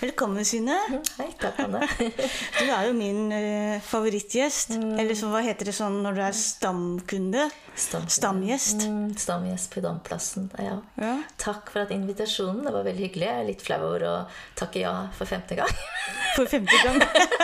Velkommen, Synne. Hei, takk, Anne. Du jo min favorittgjest. Eller så, hva heter det sånn når du stamkunde? Stamgjest. Stamgjest på Damplassen, ja. Ja. Takk for invitasjonen, det var veldig hyggelig. Jeg litt flau over å takke ja for 5. gang. For 5. gang.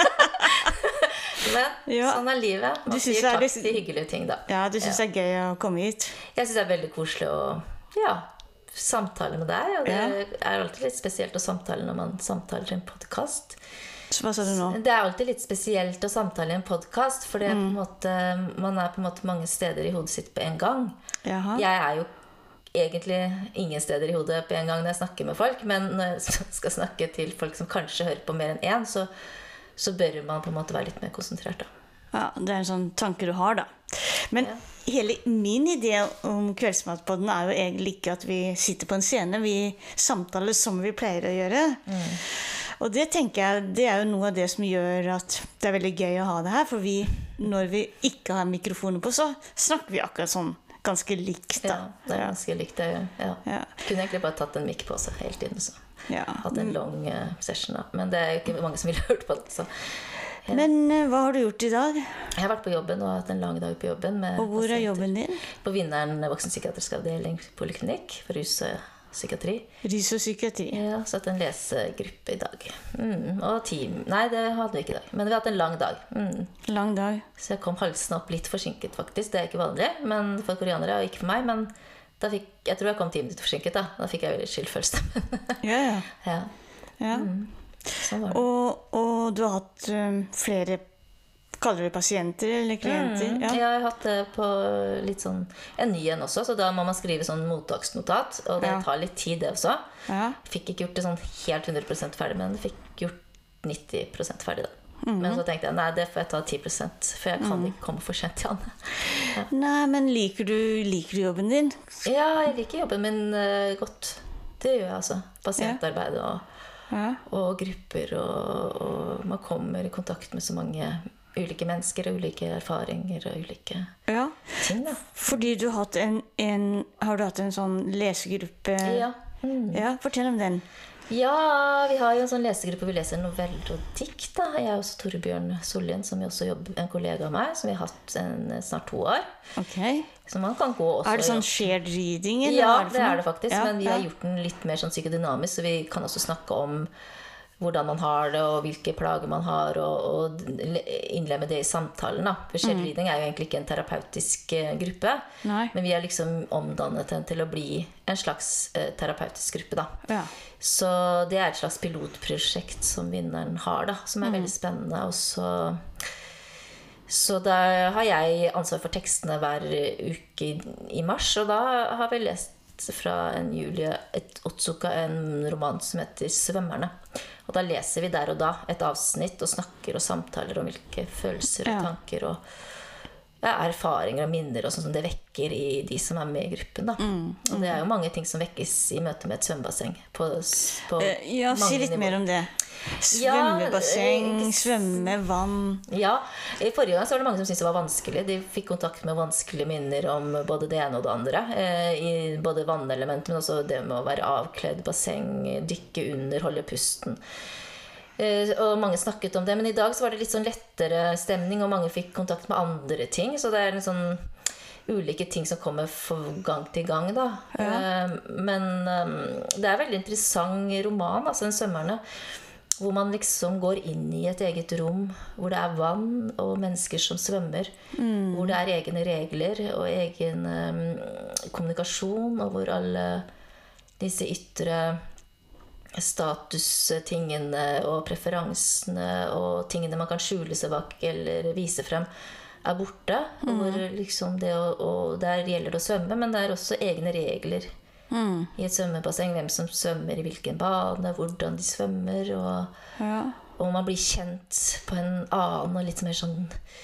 Men ja. Sånn livet. Man sier takk til hyggelige ting, da. Ja, du synes det gøy å komme hit? Jeg synes det veldig koselig å samtale med deg. Og det alltid litt spesielt å samtale når man samtaler i en podcast. Så hva sa du nå? Det alltid litt spesielt å samtale i en podcast, for det på en måte, man på en måte mange steder i hodet sitt på en gang. Jaha. Jeg jo egentlig ingen steder i hodet på en gang når jeg snakker med folk, men når jeg skal snakke til folk som kanskje hører på mer enn én, så bør man på en måte være litt mer konsentrert, da. Ja, det en sånn tanke du har, da. Men hele min idé om Kveldsmatpodden jo egentlig ikke at vi sitter på en scene. Vi samtaler som vi pleier å gjøre. Og det tenker jeg, det jo noe av det som gjør at det veldig gøy å ha det her. For når vi ikke har mikrofoner på, så snakker vi akkurat sånn ganske likt, da. Ja, det ganske likt, ja. Kunne egentlig bare tatt en mic på seg hele tiden, så. Hatt en lang session, da. Men det jo ikke mange som ville hørt på det, så. Men hva har du gjort i dag? Jeg har vært på jobben og hatt en lang dag på jobben med og hvor jobben din? På Vinneren voksenpsykiatrisk avdeling poliklinikk for rus og psykiatri. Rus og psykiatri? Ja, så hatt en lesegruppe i dag. Og team. Nei, det hadde vi ikke i dag. Men vi har hatt en lang dag. Lang dag. Så jeg kom halsen opp litt forsinket, faktisk. Det ikke vanlig, men for koreanere, og ikke for meg. Men jeg tror jeg kom 10 minutter forsinket, da. Da fikk jeg veldig skyldfølelse. Ja. Sånn var det. Og du har hatt flere, kaller du det pasienter eller klienter? Ja, jeg har hatt det på litt sånn en ny en også, så da må man skrive sånn mottaksnotat, og det tar litt tid det også. Fikk ikke gjort det sånn helt 100% ferdig, men fikk gjort 90% ferdig da. Men så tenkte jeg, nei, det får jeg ta 10%, for jeg kan ikke komme for sent til Anne. Nei, men liker du jobben din? Ja, jeg liker jobben min godt. Det gjør jeg altså. Pasientarbeid og grupper, og man kommer i kontakt med så mange ulike mennesker og ulike erfaringer og ulike ting, da. Fordi du har hatt har du hatt en sånn lesegruppe? Ja. Ja, fortell om den. Ja, vi har jo en sånn lesegruppe hvor vi leser noveller og dikt, da. Jeg også Torbjørn Sollien, som jo også jobber, en kollega av meg, som vi har hatt snart 2 år. Ok. Så man kan gå også... det sånn shared reading? Eller ja, det det faktisk, men vi har gjort den litt mer sånn psykodynamisk, så vi kan også snakke om hvordan man har det, og hvilke plager man har, og innlemme det i samtalen, da. For shared reading jo egentlig ikke en terapeutisk gruppe, men vi har liksom omdannet den til å bli en slags terapeutisk gruppe, da. Ja. Så det et slags pilotprosjekt som Vinneren har, da, som veldig spennende, og så da har jeg ansvar for tekstene hver uke i mars, og da har vi lest fra en Julie Otsuka, en roman som heter Svømmerne. Og da leser vi der og da et avsnitt og snakker og samtaler om hvilke følelser og tanker og erfaringer og minner og sånn som det vekker i de som med i gruppen, da. Og det jo mange ting som vekkes i møte med et svømmebasseng på ja, si litt mer om det. Svømmebasseng, svømme, vann. Ja, i forrige gang så var det mange som syntes det var vanskelig. De fikk kontakt med vanskelige minner om både det ene og det andre, i både vannelement, men også det med å være avkledd, basseng, dykke under, holde pusten. Og mange snakket om det, men i dag så var det litt sånn lettere stemning, og mange fikk kontakt med andre ting, så det en sånn ulike ting som kommer fra gang til gang, da. Men det veldig interessant roman, altså Den Svømmerne, hvor man liksom går inn i et eget rom, hvor det vann og mennesker som svømmer, hvor det egne regler og egen kommunikasjon, og hvor alle disse ytre statustingene og preferansene og tingene man kan skjule seg bak eller vise frem borte, og hvor liksom der gjelder det å svømme, men det også egne regler i et svømmebasseng, hvem som svømmer i hvilken bane, hvordan de svømmer, og man blir kjent på en annen og litt mer sånn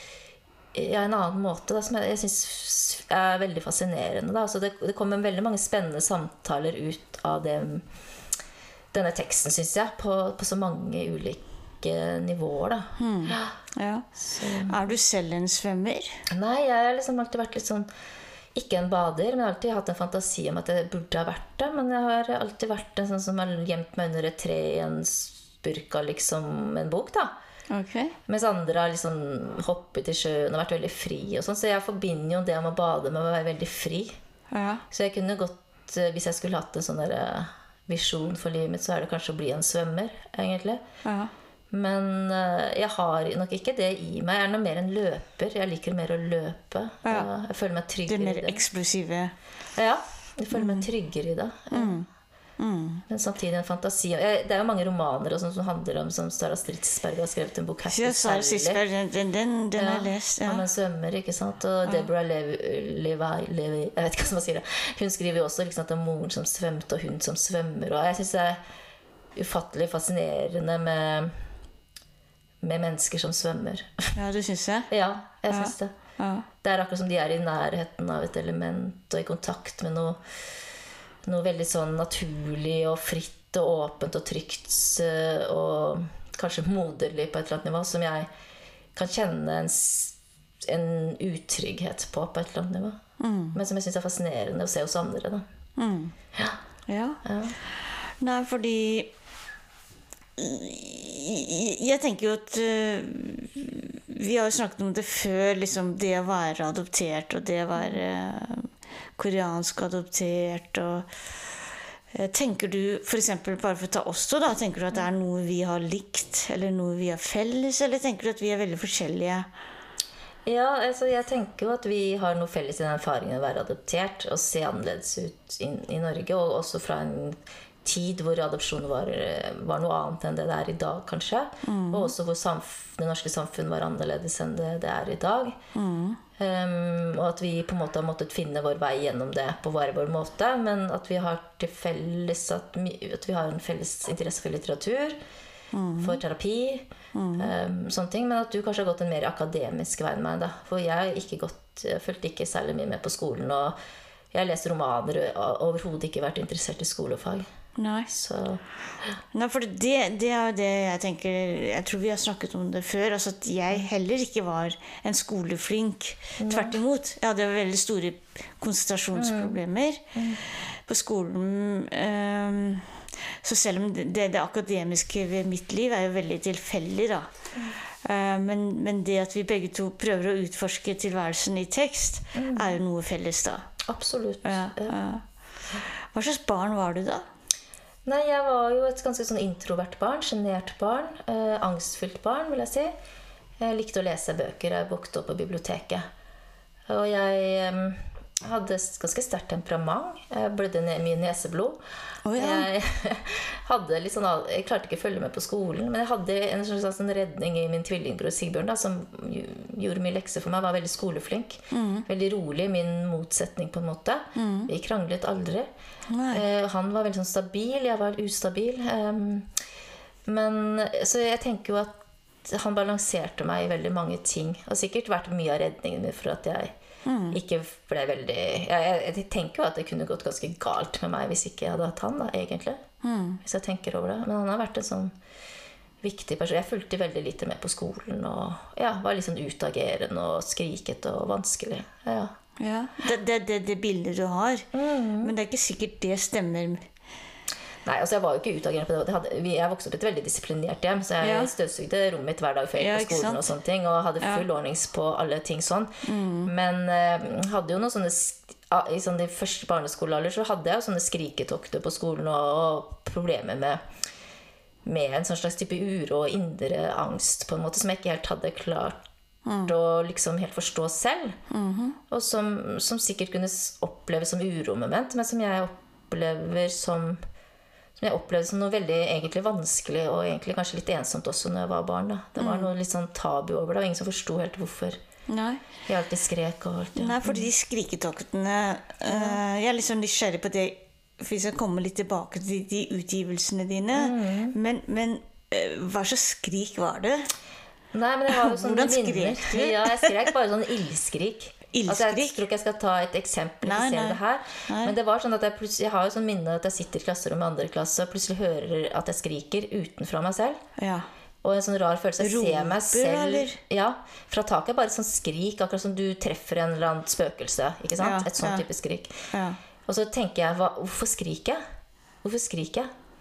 en annen måte, da, som jeg synes veldig fascinerende, da. Så det kommer veldig mange spennende samtaler ut av denne teksten, synes jeg, på så mange ulike nivåer, da. Ja. Du selv en svømmer? Nei, jeg har liksom alltid vært litt sånn, ikke en bader, men jeg har alltid hatt en fantasi om at jeg burde ha vært det, men jeg har alltid vært en sånn som har gjemt meg under et tre i en oppburka liksom en bok, da. Okay. Mens andre har liksom hoppet i sjøen og vært veldig fri og sånn. Så jeg forbinder jo det om å bade med å være veldig fri. Ja. Så jeg kunne godt, hvis jeg skulle hatt en sånn der visjon for livet mitt, så er det kanskje å bli en svømmer, egentlig. Ja. Men jeg har nok ikke det i meg. Jeg er noe mer en løper. Jeg liker mer å løpe. Ja. Jeg føler meg tryggere i det. Det mer eksplosive. Ja, jeg føler meg tryggere i det. Men samtidig en fantasi. Det er jo mange romaner og sånt som handler om, som Sara Stridsberg har skrevet en bok her. Ja, Sara Stridsberg, den har jeg lest. Ja. Om en svømmer, ikke sant? Og Deborah Levi, jeg vet ikke hva man sier det. Hun skriver jo også liksom, at det er moren som svømte, og hun som svømmer. Og jeg synes det er ufattelig fascinerende med mennesker som svømmer. Ja, du synes det? Ja, jeg synes det. Ja. Det er akkurat som de er i nærheten av et element, og i kontakt med noe veldig sånn naturlig og fritt og åpent og trygt og kanskje moderlig på et eller annet nivå, som jeg kan kjenne en utrygghet på et eller annet nivå. Men som jeg synes er fascinerende å se hos andre, da. Ja. Nei, fordi jeg tenker jo at vi har jo snakket om det før, liksom det å være adoptert og det å være koreansk adoptert og tenker du, for eksempel bare for å ta oss to da, tenker du at det er noe vi har likt eller noe vi har felles, eller tenker du at vi er veldig forskjellige? Ja, altså jeg tenker jo at vi har noe felles i den erfaringen å være adoptert og se annerledes ut i Norge, og også fra en tid hvor adopsjon var noe annet enn det er i dag, kanskje. Og også hvor det norske samfunn var annerledes enn det er i dag. Og at vi på en måte har måttet finne vår vei gjennom det på hver vår måte, men at vi har til felles at vi har en felles interesse for litteratur, for terapi, sånne ting, men at du kanskje har gått en mer akademisk vei enn meg, da. For jeg følte ikke særlig mye med på skolen, og jeg leser romaner og overhodet ikke vært interessert i skolefag. Nei. Nei, for det er jo det jeg tenker. Jeg tror vi har snakket om det før, altså at jeg heller ikke var en skoleflink. Tvert imot. Jeg hadde veldig store konsentrasjonsproblemer på skolen. Så selv om det akademiske ved mitt liv er jo veldig tilfeldig, da. Men det at vi begge to prøver å utforske tilværelsen i tekst, er jo noe felles, da. Absolutt. Ja. Hva slags barn var du da? Nei, jeg var jo et ganske sånn introvert barn, genert barn, angstfylt barn, vil jeg si. Jeg likte å lese bøker, jeg vokste opp på biblioteket. Og jeg hadde ganske sterkt temperament, jeg blødde mye neseblod. Jeg klarte ikke å følge med på skolen, men jeg hadde en slags redning i min tvillingbror Sigbjørn, da, som gjorde mye lekser for meg, var veldig skoleflink. Veldig rolig, min motsetning på en måte. Vi kranglet aldri. Han var veldig sånn stabil, jeg var ustabil. Så jeg tenker jo at han balanserte meg i veldig mange ting, og sikkert vært mye av redningen min for at jeg ikke ble veldig jeg tenker jo at det kunne gått ganske galt med meg hvis ikke jeg hadde hatt han da, egentlig. Hvis jeg tenker over det. Men han har vært en sånn viktig person. Jeg fulgte veldig lite med på skolen, og var litt sånn utagerende og skriket og vanskelig. Ja. Det bildet du har. Men det er ikke sikkert det stemmer. Nei, altså jeg var jo ikke utagerende på det. Jeg vokste opp i et veldig disiplinert hjem, så jeg støvsugde rommet mitt hver dag før jeg gikk på skolen og sånne ting, og hadde full ordnings på alle ting sånn. Men hadde jo noen sånne i sånn de første barneskolealder så hadde jeg jo sånne skriketokter på skolen og problemer med en sånn slags type uro og indre angst på en måte som jeg ikke helt hadde klart å liksom helt forstå selv, og som sikkert kunne oppleves som uromoment, men som jeg opplevde som noe veldig egentlig vanskelig, og egentlig kanskje litt ensomt også når jeg var barn. Da. Det var noe litt sånn tabu over det, og ingen som forstod helt hvorfor. Nei. Jeg alltid skrek og alt. Nei, for de skriketoktene jeg er litt sånn nysgjerrig på det, hvis jeg kommer litt tilbake til de utgivelsene dine. Men hva slags skrik var det? Nei, men det var jo sånne Hvordan skrek du? Ja, jeg skrek bare sånn ildskrik. Altså, jeg tror ikke jeg skal ta et eksempel det her. Men det var sånn at jeg har jo sånn minne at jeg sitter i klasserom med andre klasse og plutselig hører at jeg skriker utenfra meg selv. Og en sånn rar følelse. Jeg ser meg selv fra taket, bare sånn skrik, akkurat som du treffer en eller annen spøkelse, ikke sant? Et sånn type skrik. Og så tenker jeg, hvorfor skriker jeg?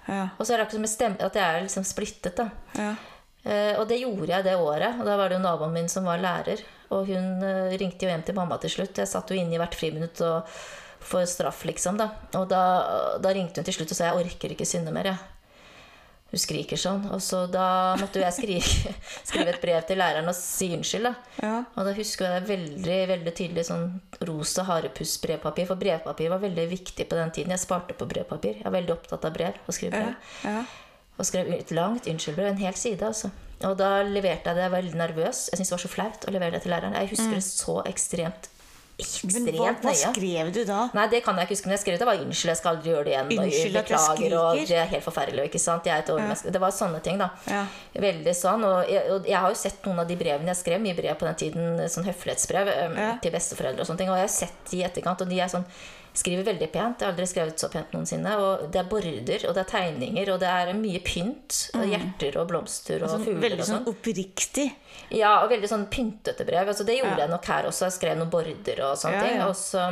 Ja. Og så er det akkurat som at jeg er liksom splittet da. Ja. Og det gjorde jeg det året. Og da var det jo naboen min som var lærer. Og hun ringte jo hjem til mamma til slutt. Jeg satt jo inne i hvert friminutt og for straff, liksom. Da. Og da ringte hun til slutt og sa jeg orker ikke synde mer. Hun skriker sånn. Og så da måtte jeg skrive et brev til læreren og si unnskyld. Da. Ja. Og da husker jeg veldig, veldig tydelig sånn rosa harepuss brevpapir. For brevpapir var veldig viktig på den tiden. Jeg sparte på brevpapir. Jeg var veldig opptatt av brev og skrive brev. Ja. Og skrev et langt unnskyldbrev, en hel side altså. Og da leverte jeg det, jeg var veldig nervøs. Jeg synes det var så flaut å levere det til læreren. Jeg husker det så ekstremt Men hva skrev du da? Nei, det kan jeg ikke huske, men jeg skrev det var unnskyld, jeg skal aldri gjøre det igjen. Unnskyld at jeg beklager, og skriker. det er helt forferdelig, ikke sant? Jeg er et overmenneske. Det var sånne ting da. Ja. Veldig sånn, og jeg har jo sett noen av de brevene jeg skrev, mye brev på den tiden, sånn høflighetsbrev til besteforeldre og sånne ting, og jeg har sett de i etterkant, og de er sånn, skriver veldig pent. Jeg har aldri skrevet så pent noensinne. Og det er border, og det er tegninger, og det er mye pynt. Og hjerter og blomster og fugler veldig og sånn. oppriktig. Ja, og veldig sånn pyntete brev. Altså, det gjorde jeg nok her også. Jeg skrev noen border og sånne ting.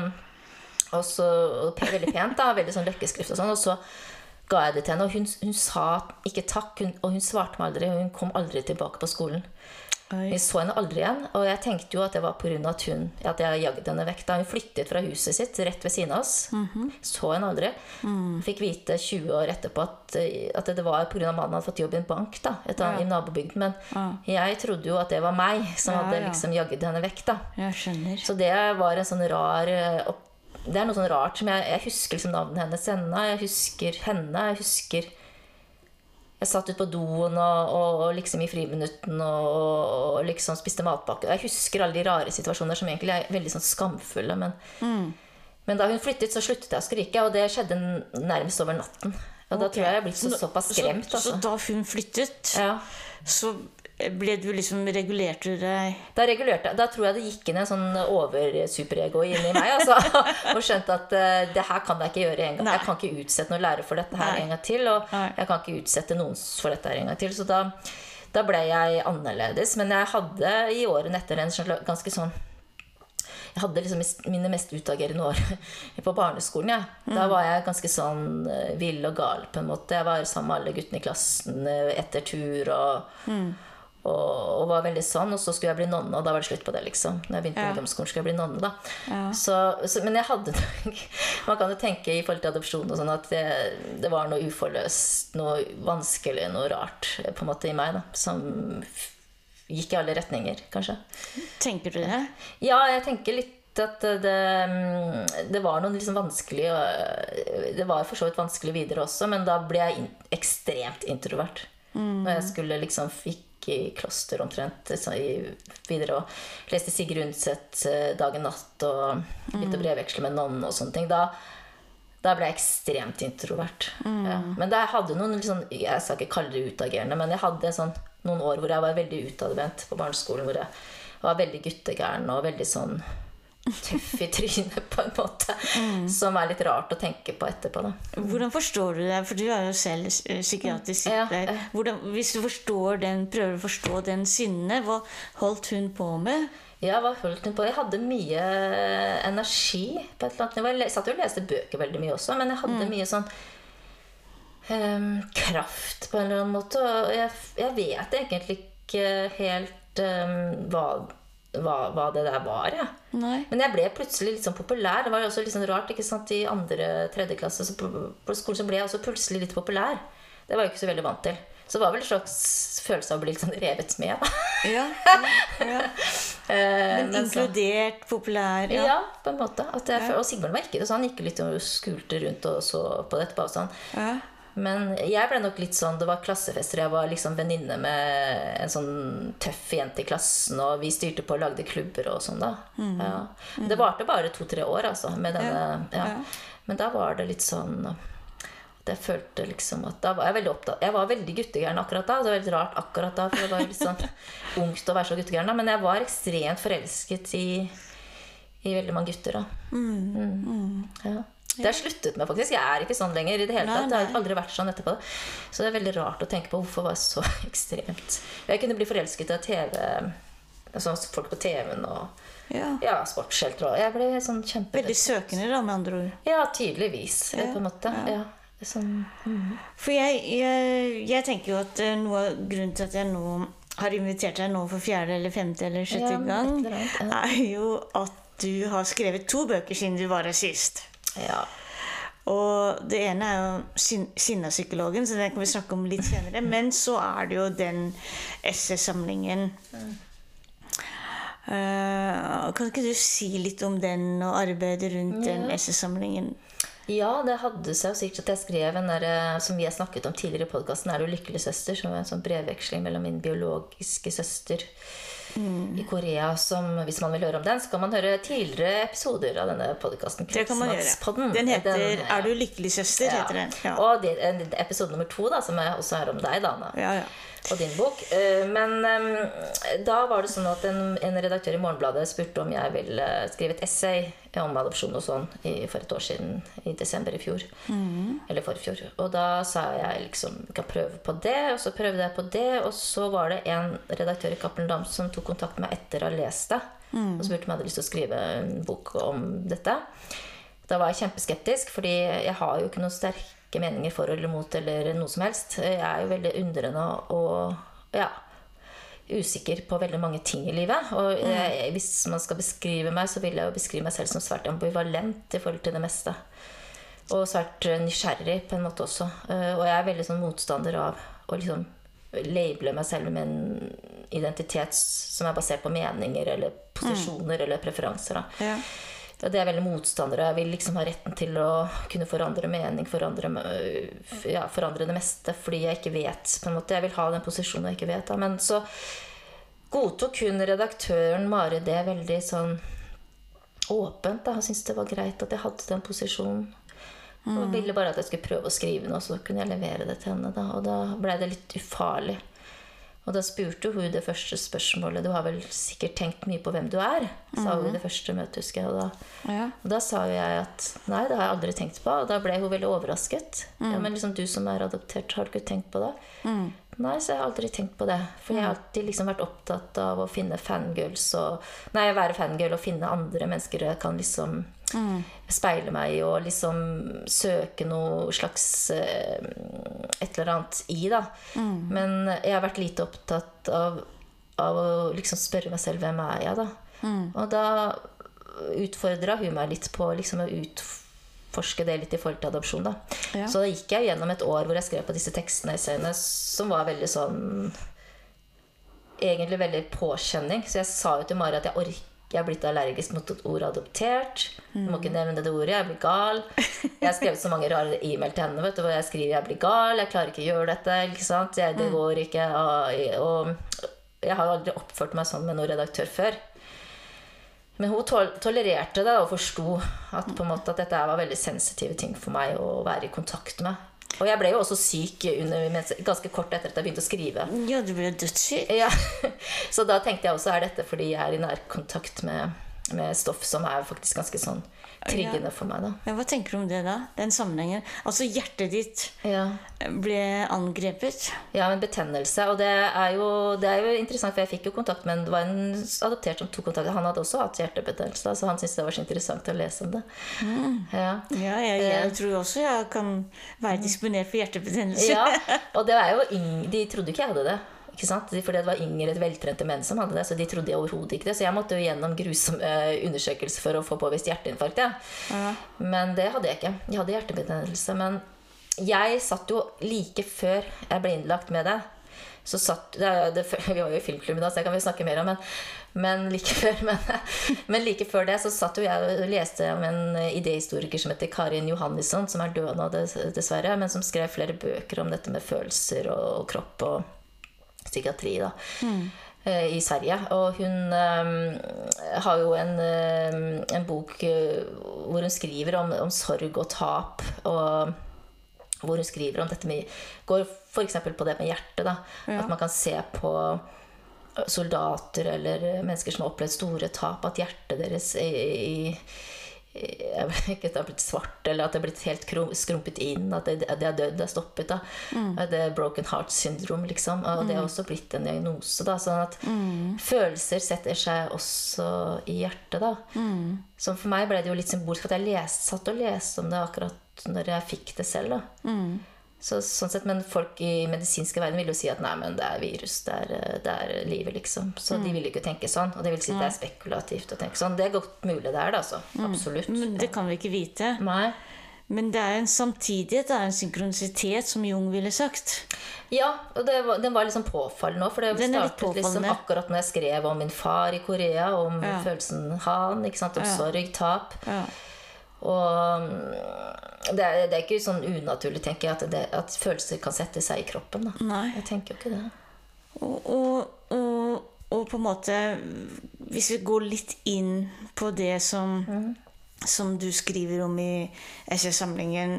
Og så veldig pent da, veldig sånn løkkeskrift og sånn. Og så ga jeg det til henne, og hun sa ikke takk, og hun svarte meg aldri, og hun kom aldri tilbake på skolen. Vi så henne aldri igjen, og jeg tenkte jo at det var på grunn av at jeg jagde henne vekk. Da hun flyttet fra huset sitt rett ved siden av oss, så henne aldri. Fikk vite 20 år etterpå at det var på grunn av mannen hadde fått jobb i en bank da, i nabobygden. Men jeg trodde jo at det var meg som hadde liksom jagd henne vekk da. Jeg skjønner. Så det var en sånn rar... Det er noe sånn rart som jeg husker liksom navnet hennes ennå. Jeg husker henne, jeg husker... Jeg satt ut på doen og liksom i friminutten og liksom spiste matpakke. Jeg husker alle de rare situasjoner som egentlig er veldig sånn skamfulle. Men da hun flyttet, så sluttet jeg å skrike, og det skjedde nærmest over natten. Og da tror jeg ble såpass skremt. Så da hun flyttet, så ble du liksom regulerte deg? Da tror jeg det gikk inn en sånn oversuperego inn i meg, altså, og skjønte at det her kan jeg ikke gjøre en gang. Jeg kan ikke utsette noen lærer for dette her en gang til, og jeg kan ikke utsette noen for dette her en gang til. Så da ble jeg annerledes. Men jeg hadde i årene etter en ganske sånn... Jeg hadde liksom mine mest utagerende år på barneskolen, ja. Da var jeg ganske sånn vill og gal på en måte. Jeg var sammen med alle guttene i klassen etter tur og var veldig sånn, og så skulle jeg bli nonne, og da var det slutt på det liksom. Når jeg begynte på ungdomsskolen skulle jeg bli nonne da. Men jeg hadde man kan jo tenke i forhold til adopsjon og sånn, at det var noe uforløst, noe vanskelig, noe rart på en måte i meg da, som gikk i alle retninger, kanskje. Tenker du det? Ja, jeg tenker litt at det var noe liksom vanskelig, og det var for så vidt vanskelig videre også, men da ble jeg ekstremt introvert. Når jeg skulle liksom i kloster omtrent videre og leste Sigrid Undset Dag og natt og begynte å brevveksle med noen og sånne ting. Da ble jeg ekstremt introvert. Men da jeg hadde noen liksom, jeg skal ikke kalle det utagerende, men jeg hadde noen år hvor jeg var veldig utadvendt på barneskolen, hvor jeg var veldig guttegæren og veldig sånn tøff i trynet på en måte, som er litt rart å tenke på etterpå da. Hvordan forstår du det? For du er jo selv psykiatrisk sykepleier. Hvis du prøver å forstå den sinne, hva holdt hun på med? Ja, hva holdt hun på? Jeg hadde mye energi på et eller annet nivå. Jeg satt jo og leste bøker veldig mye også, men jeg hadde mye sånn kraft på en eller annen måte, og jeg vet egentlig ikke helt hva det der var, ja. Men jeg ble plutselig litt sånn populær. Det var jo også litt sånn rart, ikke sant? I 2.-3. klasse så på skolen så ble jeg også plutselig litt populær. Det var jeg ikke så veldig vant til. Så det var vel en slags følelse av å bli litt sånn revet med da. Men inkludert, populær. Ja, på en måte. Og Sigmund var ikke det, så han gikk litt og skulte rundt og så på dette på avstand. Men jeg ble nok litt sånn, det var klassefester, jeg var liksom venninne med en sånn tøff jente i klassen, og vi styrte på og lagde klubber og sånn da. Det varte bare 2-3 år altså, med denne, men da var det litt sånn, jeg følte liksom at da var jeg veldig opptatt, jeg var veldig guttegæren akkurat da, det var veldig rart akkurat da, for det var litt sånn ungt å være så guttegæren da, men jeg var ekstremt forelsket i veldig mange gutter da. Det har sluttet med faktisk. Jeg er ikke sånn lenger i det hele tatt. Det har aldri vært sånn etterpå. Så det er veldig rart å tenke på hvorfor var jeg så ekstremt. Jeg kunne bli forelsket av TV, altså folk på TV-en og sportsskjelter. Jeg ble sånn kjempe... Veldig søkende da, med andre ord. Ja, tydeligvis, på en måte. Sånn, For jeg tenker jo at noe av grunnen til at jeg nå har invitert deg nå for 4. eller 5. eller 6. gang, et eller annet, ja. jo at du har skrevet 2 bøker siden du var her sist. Ja. Og det ene jo Sinnapsykologen, så den kan vi snakke om litt senere. Men så det jo den essaysamlingen. Kan ikke du si litt om den og arbeidet rundt den essaysamlingen? Ja, det hadde seg jo sikkert at jeg skrev en der, som vi har snakket om tidligere i podcasten, det jo Lykkelig søster, som en sånn brevveksling mellom min biologiske søster i Korea, som hvis man vil høre om den, så kan man høre tidligere episoder av denne podcasten. Det kan man gjøre. Den heter Er du lykkelig søster? Ja. Heter den. Ja. Og episode nummer 2 da, som også om deg, Dana. Ja. Og din bok. Men da var det sånn at en redaktør i Morgenbladet spurte om jeg ville skrive et essay om adopsjon og sånn for et år siden, i desember i fjor. Eller forfjor. Og da sa jeg liksom, vi kan prøve på det, og så prøvde jeg på det, og så var det en redaktør i Cappelen Damm som tok kontakt med meg etter å ha lest det, og spurte om jeg hadde lyst til å skrive en bok om dette. Da var jeg kjempeskeptisk, fordi jeg har jo ikke noe sterke meninger for eller mot eller noe som helst. Jeg jo veldig undrende og usikker på veldig mange ting i livet. Og hvis man skal beskrive meg, så vil jeg jo beskrive meg selv som svært ambivalent i forhold til det meste. Og svært nysgjerrig på en måte også. Og jeg veldig sånn motstander av å liksom labele meg selv med en identitet som basert på meninger eller posisjoner eller preferanser. Da. Ja. Det jeg veldig motstander av. Jeg vil liksom ha retten til å kunne forandre mening, forandre det meste, fordi jeg ikke vet, på en måte. Jeg vil ha den posisjonen jeg ikke vet. Da. Men så godtok hun redaktøren Mari det veldig sånn åpent. Da. Hun syntes det var greit at jeg hadde den posisjonen. Og ville bare at jeg skulle prøve å skrive noe, så kunne jeg levere det til henne. Da. Og da ble det litt ufarlig. Og da spurte hun det første spørsmålet. Du har vel sikkert tenkt mye på hvem du sa hun i det første møtet, husker jeg. Og da sa jeg at nei, det har jeg aldri tenkt på. Og da ble hun veldig overrasket. Ja, men liksom du som adoptert, har du ikke tenkt på det? Nei, så jeg har aldri tenkt på det. For jeg har alltid liksom vært opptatt av å finne fangirls være fangirl og finne andre mennesker jeg kan liksom speile meg i og liksom søke noe slags et eller annet i da. Men jeg har vært lite opptatt av å liksom spørre meg selv hvem jeg da. Og da utfordret hun meg litt på liksom å utforske det litt i forhold til adopsjon da. Ja. Så da gikk jeg gjennom et år hvor jeg skrev på disse tekstene i scene som var veldig sånn egentlig veldig påkjenning. Så jeg sa jo til Mari at jeg har blitt allergisk mot ordet adoptert. Jeg må ikke nevne det ordet, jeg blir gal. Jeg har skrevet så mange rare e-mail til henne, vet du, hvor jeg skriver jeg blir gal, jeg klarer ikke å gjøre dette, ikke sant? Det går ikke. Og jeg har jo aldri oppført meg sånn med noen redaktør før. Men hun tolererte det og forsto at, på en måte, at dette var veldig sensitive ting for meg å være i kontakt med. Og jeg ble jo også syk ganske kort etter at jeg begynte å skrive. Ja, du ble dødssyk. Ja. Så da tenkte jeg også, dette fordi jeg er i nærkontakt med stoff som er faktisk ganske sånn triggende for meg da. Ja, hva tenker du om det da? Den sammenhengen? Altså hjertet ditt ble angrepet? Ja, en betennelse. Og det er jo interessant, for jeg fikk jo kontakt med det var en adoptert som tok kontakt. Han hadde også hatt hjertebetennelse, så han syntes det var så interessant å lese om det. Jeg tror også jeg kan være disponert for hjertebetennelse. Ja, og det er jo de trodde ikke jeg hadde det. Ikke sant? Fordi det var yngre, veltrente menn som hadde det, så de trodde overhodet ikke det. Så jeg måtte jo gjennom grusom undersøkelse for å få påvist hjerteinfarkt. Ja. Men det hadde jeg ikke. Jeg hadde hjertebetennelse. Men jeg satt jo like før jeg ble innlagt med det. Så satt, vi var jo i filmklubben da, så det kan vi snakke mer om. Men like før det så satt jo jeg og leste om en idéhistoriker som heter Karin Johannisson, som er død nå dessverre, men som skrev flere bøker om dette med følelser og kropp og psykiatri da, i Sverige. Og hun har jo en bok hvor hun skriver om sorg og tap, og hvor hun skriver om dette med, går for eksempel på det med hjertet da, at man kan se på soldater eller mennesker som har opplevd store tap, at hjertet deres ikke at det har blitt svart, eller at det har blitt helt skrumpet inn, at det er dødd, det er stoppet da. Det er broken heart syndrome liksom, og det har også blitt en diagnose da, sånn at følelser setter seg også i hjertet da. Så for meg ble det jo litt symbolsk at jeg satt og leste om det akkurat når jeg fikk det selv da. Så, sånn sett, men folk i medisinske verden vil jo si at nei, men det virus, det livet liksom. Så de vil ikke tenke sånn, og det vil si at det spekulativt å tenke sånn. Det godt mulig det det altså, absolutt. Men det kan vi ikke vite. Nei. Men det en samtidighet, det en synkronisitet, som Jung ville sagt. Ja, og den var liksom påfallende nå, for det startet liksom akkurat når jeg skrev om min far i Korea, om følelsen han, ikke sant, om sorg, tap. Ja. Og det ikke sånn unaturlig, tenker jeg, at følelser kan sette seg i kroppen da. Nei. Jeg tenker jo ikke det. Og på en måte, hvis vi går litt inn på det som du skriver om i essaysamlingen,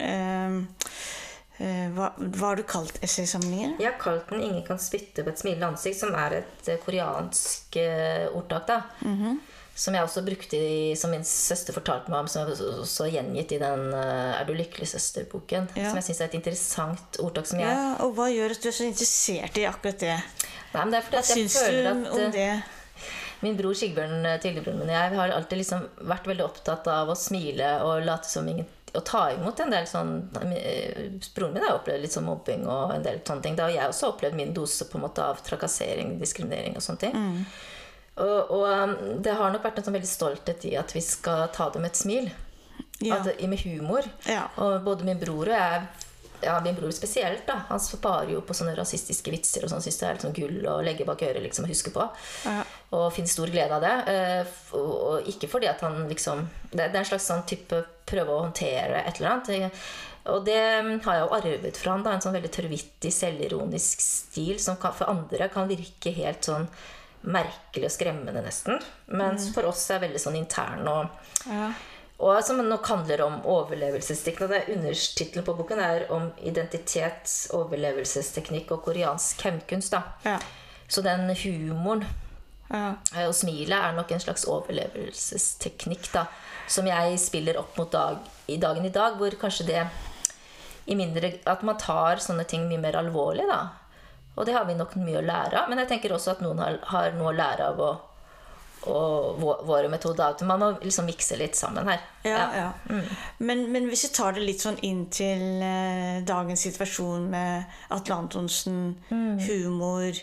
hva har du kalt essaysamlingen? Jeg har kalt den «Ingen kan spytte på et smilende ansikt», som et koreansk ordtak da. Som jeg også brukte som min søster fortalte meg om, som jeg også gjengitt i den «Er du lykkelig, søster»-boken, som jeg synes et interessant ordtak som jeg... Ja, og hva gjør at du så interessert i akkurat det? Nei, men det fordi at jeg føler at... Hva syns du om det? Min bror Sigbjørn, tidligbroren min og jeg, har alltid liksom vært veldig opptatt av å smile og late som ingen... Og ta imot en del sånn... Broren min har opplevd litt sånn mobbing og en del sånne ting. Da har jeg også opplevd min dose på en måte av trakassering, diskriminering og sånne ting. Og det har nok vært en sånn veldig stolthet i at vi skal ta det med et smil. Med humor. Og både min bror og jeg, min bror spesielt da, han sparer jo på sånne rasistiske vitser og sånn, synes det liksom gull å legge bak øret liksom, å huske på. Og finner stor glede av det. Og ikke fordi at han liksom, det en slags sånn type prøve å håndtere et eller annet. Og det har jeg jo arvet fra han da, en sånn veldig tørrvittig, selvironisk stil som for andre kan virke helt sånn merkelig og skremmende nesten, men for oss veldig sånn intern og som nok handler om overlevelsesteknikk. Undertittelen på boken om identitet, overlevelsesteknikk og koreansk hevnkunst da. Så den humoren og smilet nok en slags overlevelsesteknikk da, som jeg spiller opp mot dagen i dag, hvor kanskje det i mindre, at man tar sånne ting mye mer alvorlig da. Og det har vi nok mye å lære av. Men jeg tenker også at noen har noe å lære av våre metoder. Man må liksom mikse litt sammen her. Men hvis vi tar det litt sånn inn til dagens situasjon med Atle Antonsen, humor,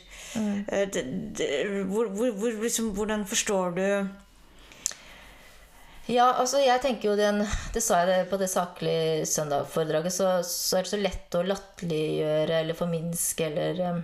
hvordan forstår du... Ja, altså jeg tenker jo det sa jeg det på det saklige søndagforedraget, så det så lett å latterliggjøre eller forminske eller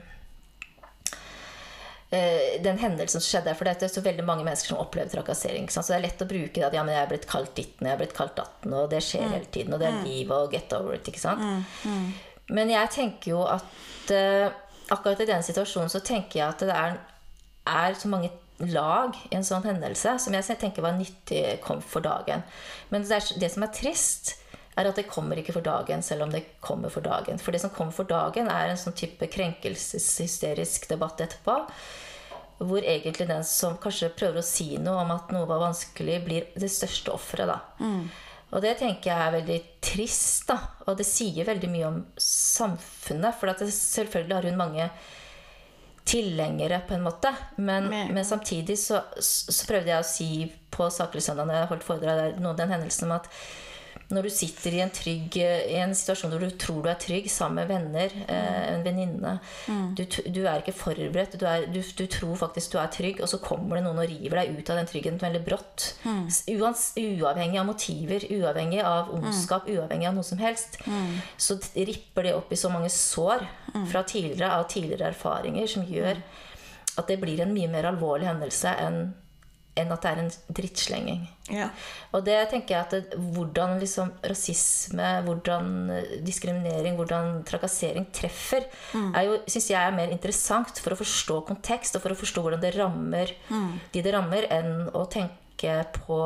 den hendelsen som skjedde, for det så veldig mange mennesker som opplever trakassering, så det lett å bruke det at ja, men jeg har blitt kalt ditten, jeg har blitt kalt datten, og det skjer hele tiden, og det liv og get over it, ikke sant? Men jeg tenker jo at akkurat i den situasjonen så tenker jeg at det så mange lag i en sånn hendelse som jeg tenker var nyttig kom for dagen. Men det som trist at det kommer ikke for dagen selv om det kommer for dagen. For det som kommer for dagen en sånn type krenkelseshysterisk debatt etterpå, hvor egentlig den som kanskje prøver å si noe om at noe var vanskelig, blir det største offeret da. Og det tenker jeg veldig trist da. Og det sier veldig mye om samfunnet, for at selvfølgelig har hun mange tilhengere på en måte, men samtidig så prøvde jeg å si på Saklig søndag når jeg holdt foredrag noe den hendelsen om at når du sitter i en situasjon hvor du tror du trygg sammen med venner, en venninne, du ikke forberedt, du tror faktisk du trygg, og så kommer det noen og river deg ut av den tryggheten veldig brått. Uavhengig av motiver, uavhengig av ondskap, uavhengig av noe som helst, så ripper det opp i så mange sår fra tidligere erfaringer som gjør at det blir en mye mer alvorlig hendelse enn at det en drittslenging. Og det tenker jeg at hvordan liksom rasisme, hvordan diskriminering, hvordan trakassering treffer, synes jeg mer interessant for å forstå kontekst, og for å forstå hvordan det rammer de det rammer, enn å tenke på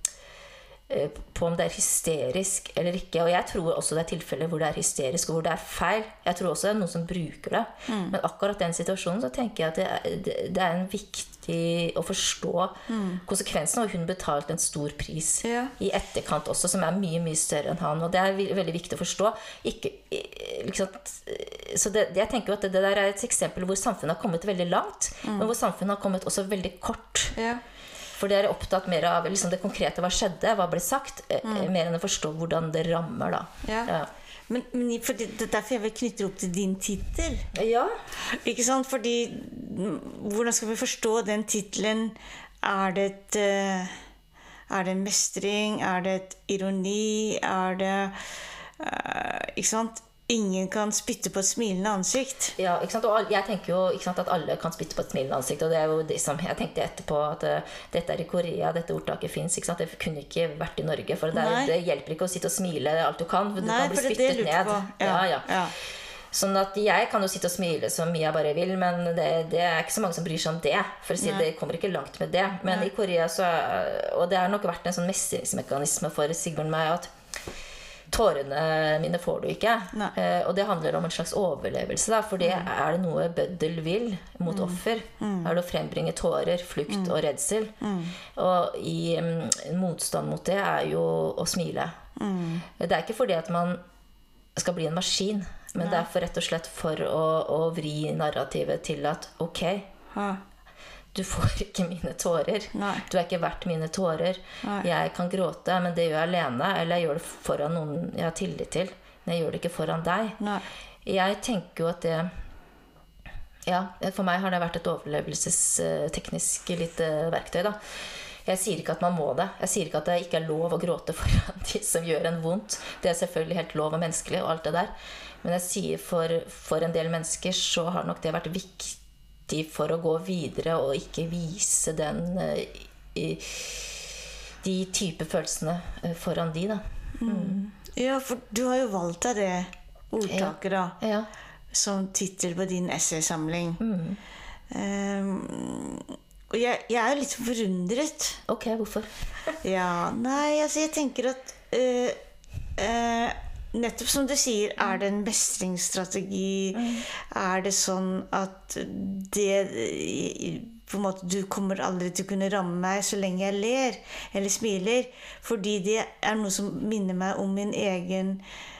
om det hysterisk eller ikke. Og jeg tror også det tilfeller hvor det hysterisk og hvor det feil. Jeg tror også det noen som bruker det. Men akkurat den situasjonen så tenker jeg at det en viktig å forstå konsekvensen, og hun betalte en stor pris i etterkant også, som mye, mye større enn han, og det veldig viktig å forstå. Så jeg tenker jo at det et eksempel hvor samfunnet har kommet veldig langt, men hvor samfunnet har kommet også veldig kort. For det opptatt mer av liksom det konkrete, hva skjedde, hva ble sagt, mer enn å forstå hvordan det rammer, da. Ja. Men for det er derfor jeg vil knytte opp til din titel. Ja. Ikke sant? Fordi hvordan skal vi forstå den titelen? Er det en mestring? Er det et ironi? Er det ikke sant? Ingen kan spytte på et smilende ansikt. Ja, ikke sant? Og jeg tenker jo ikke sant, at alle kan spytte på et smilende ansikt. Og det jo det som jeg tenkte etterpå, at dette I Korea, dette ordtaket finnes. Ikke sant? Det kunne ikke vært I Norge. For det hjelper ikke å sitte og smile alt du kan. For du kan bli spyttet ned. Ja. Sånn at jeg kan jo sitte og smile så mye jeg bare vil, men det ikke så mange som bryr seg om det. For å si det kommer ikke langt med det. Men I Korea så, og det har nok vært en sånn mestringsmekanisme for Sigbjørn og meg, at tårene mine får du ikke. Og det handler om en slags overlevelse, da, for det det noe bøddel vil mot offer. Det å frembringe tårer, flukt og redsel. Og I motstand mot det jo å smile. Det ikke fordi at man skal bli en maskin, men det for rett og slett for å vri narrativet til at ok, du får ikke mine tårer. Du ikke verdt mine tårer. Jeg kan gråte, men det gjør jeg alene, eller jeg gjør det foran noen jeg har tillit til. Men jeg gjør det ikke foran deg. Jeg tenker jo at det for meg har det vært et overlevelsesteknisk lite verktøy, da. Jeg sier ikke at man må det. Jeg sier ikke at det ikke lov å gråte foran de som gjør en vondt. Det selvfølgelig helt lov og menneskelig og alt det der. Men jeg sier for en del mennesker så har nok det vært viktig for å gå videre og ikke vise de type følelsene foran de, da. Ja, for du har jo valgt deg det ordtaket, da, som titel på din essaysamling. Og jeg jo litt forundret. Ok, hvorfor? Jeg tenker at nettopp som du sier, det en mestringsstrategi? Det sånn at på en måte, du kommer aldri til å kunne ramme meg så lenge jeg ler eller smiler, fordi det noe som minner meg om min egen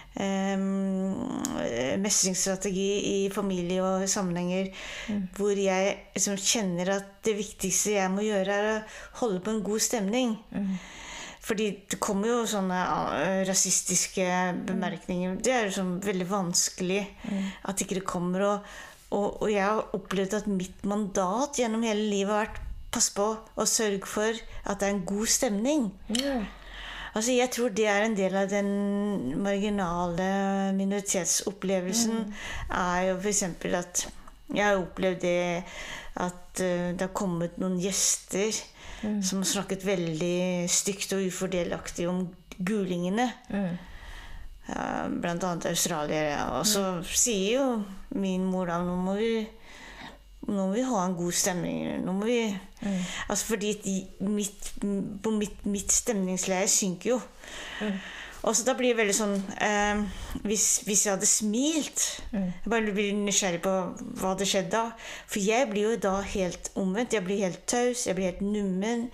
mestringsstrategi I familie og sammenhenger, hvor jeg liksom kjenner at det viktigste jeg må gjøre å holde på en god stemning. Fordi det kommer jo sånne rasistiske bemerkninger. Det jo sånn veldig vanskelig at ikke det kommer. Og jeg har opplevd at mitt mandat gjennom hele livet har vært pass på og sørge for at det en god stemning. Altså jeg tror det en del av den marginale minoritetsopplevelsen jo for eksempel at jeg har opplevd det at det har kommet noen gjester som har snakket veldig stygt og ufordelaktig om gulingene. Blant annet australiere. Og så sier jo min mor da, nå må vi ha en god stemning. Nå må vi altså fordi mitt stemningsleie synker jo. Og så da blir det veldig sånn hvis jeg hadde smilt jeg bare blir nysgjerrig på hva det skjedde da. For jeg blir jo da helt omvendt. Jeg blir helt taus, jeg blir helt nummen.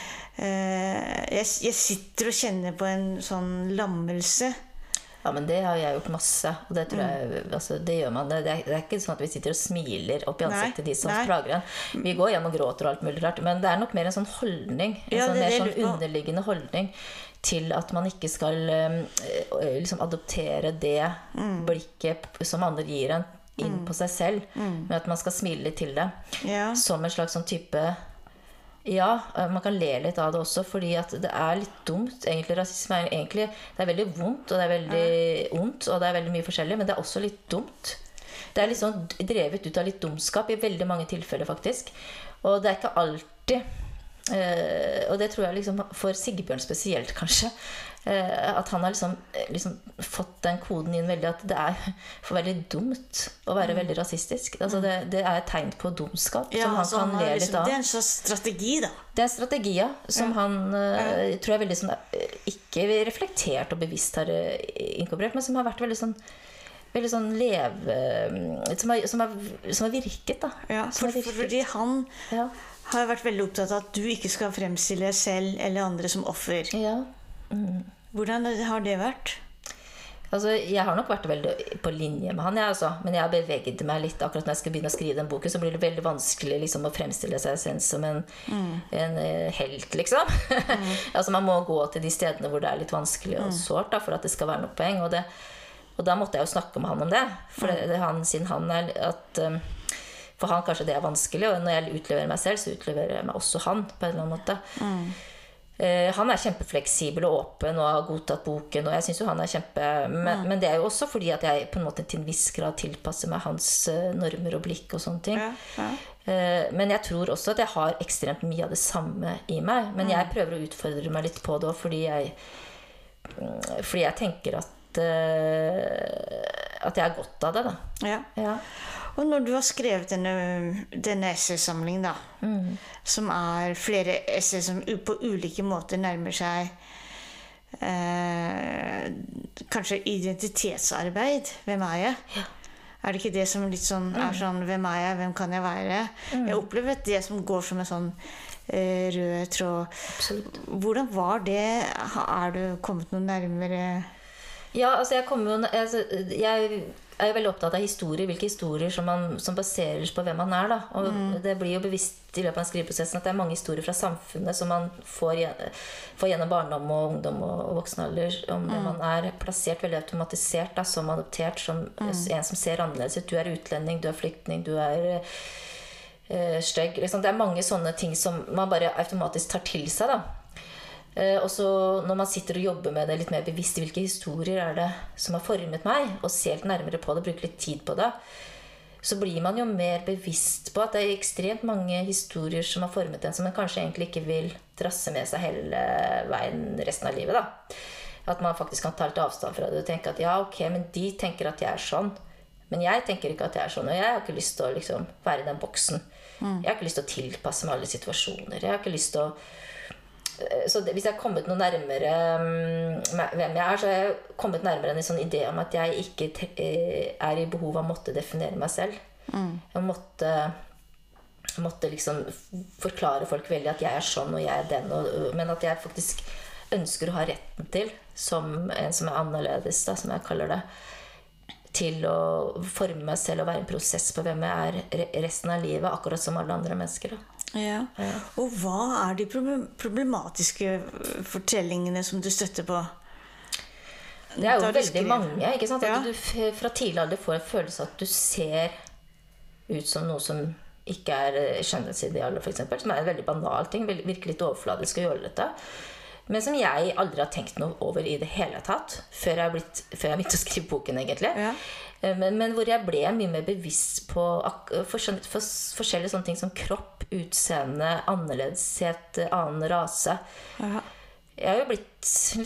Jeg sitter og kjenner på en sånn lammelse. Ja, men det har jeg gjort masse. Og det tror jeg, altså, det gjør man. Det ikke sånn at vi sitter og smiler opp I ansiktet de som plager en. Vi går hjem og gråter og alt mulig rart. Men det nok mer en sånn holdning. En sånn mer sånn underliggende holdning til at man ikke skal liksom adoptere det blikket som andre gir en inn på seg selv, men at man skal smile litt til det. Som en slags sånn type man kan le litt av det også, fordi at det litt dumt. Egentlig rasisme egentlig, det veldig vondt, og det veldig ondt, og det veldig mye forskjellig, men det også litt dumt. Det litt sånn drevet ut av litt dumskap I veldig mange tilfeller faktisk. Og det ikke alltid og det tror jeg liksom for Sigbjørn spesielt kanskje at han har liksom fått den koden inn veldig at det for veldig dumt å være veldig rasistisk. Altså det et tegn på dumskap som han kan le litt av. Det en slags strategi da. Det en strategi som han tror jeg veldig sånn ikke reflektert og bevisst har inkorporert, men som har vært veldig sånn som har virket da. Fordi han har vært veldig opptatt av at du ikke skal fremstille deg selv eller andre som offer. Hvordan har det vært? Altså, jeg har nok vært veldig på linje med han, men jeg har beveget meg litt. Akkurat når jeg skal begynne å skrive den boken, så blir det veldig vanskelig liksom, å fremstille seg selv som en helt, liksom. Altså, man må gå til de stedene hvor det er litt vanskelig og sårt, da, for at det skal være noe poeng. Og da måtte jeg jo snakke med han om det. For siden han er at for han kanskje det er vanskelig, og når jeg utleverer meg selv, så utleverer jeg meg også han på en eller annen måte. Han er kjempefleksibel og åpen og har godtatt boken, og jeg synes jo han er men det er jo også fordi at jeg på en måte til en viss grad tilpasser meg hans normer og blikk og sånne ting. Men jeg tror også at jeg har ekstremt mye av det samme i meg, men jeg prøver å utfordre meg litt på det også, fordi jeg tenker at jeg har godt av det da. Ja. Og når du har skrevet denne essaysamlingen da, som er flere essay som på ulike måter nærmer seg kanskje identitetsarbeid, hvem er jeg? Ja. Er det ikke det som litt sånn, er sånn, hvem er jeg, hvem kan jeg være? Jeg opplever at det som går som en sånn rød tråd. Absolutt. Hvordan var det? Er du kommet noe nærmere? Ja, altså jeg er jo veldig opptatt av historier, hvilke historier som baseres på hvem man er da. Og det blir jo bevisst i løpet av skriveprosessen at det er mange historier fra samfunnet som man får gjennom barndom og ungdom og voksenalder, om det man er plassert veldig automatisert da, som adoptert, som en som ser annerledes ut. Du er utlending, du er flyktning, du er stygg. Liksom. Det er mange sånne ting som man bare automatisk tar til seg da. Og så når man sitter og jobber med det litt mer bevisst, hvilke historier er det som har formet meg, og ser litt nærmere på det, bruker litt tid på det, så blir man jo mer bevisst på at det er ekstremt mange historier som har formet en, som man kanskje egentlig ikke vil drasse med seg hele veien resten av livet da. At man faktisk kan ta litt avstand fra det og tenke at ja, ok, men de tenker at jeg er sånn, men jeg tenker ikke at jeg er sånn, og jeg har ikke lyst til å liksom være i den boksen. Jeg har ikke lyst til å tilpasse meg alle situasjoner, jeg har ikke lyst til å så hvis jeg har kommet noe nærmere hvem jeg er, så har jeg kommet nærmere en sånn idé om at jeg ikke er i behov av å måtte definere meg selv. Jeg måtte liksom forklare folk veldig at jeg er sånn og jeg er den, men at jeg faktisk ønsker å ha retten til, som en som er annerledes da, som jeg kaller det, til å forme meg selv og være en prosess på hvem jeg er resten av livet, akkurat som alle andre mennesker da. Ja. Og hva er de problematiske fortellingene som du støtter på? Det er jo veldig mange, ikke sant? At du fra tidlig alder får en følelse at du ser ut som noe som ikke er skjønnhetsidealer, for eksempel, som er en veldig banal ting, virker litt overfladisk å gjøre dette, men som jeg aldri har tenkt noe over i det hele tatt, før jeg begynte å skrive boken egentlig. Men hvor jeg ble mye mer bevisst på forskjellige sånne ting som kropp, utseende, annerledeshet, annen rase. Jeg har jo blitt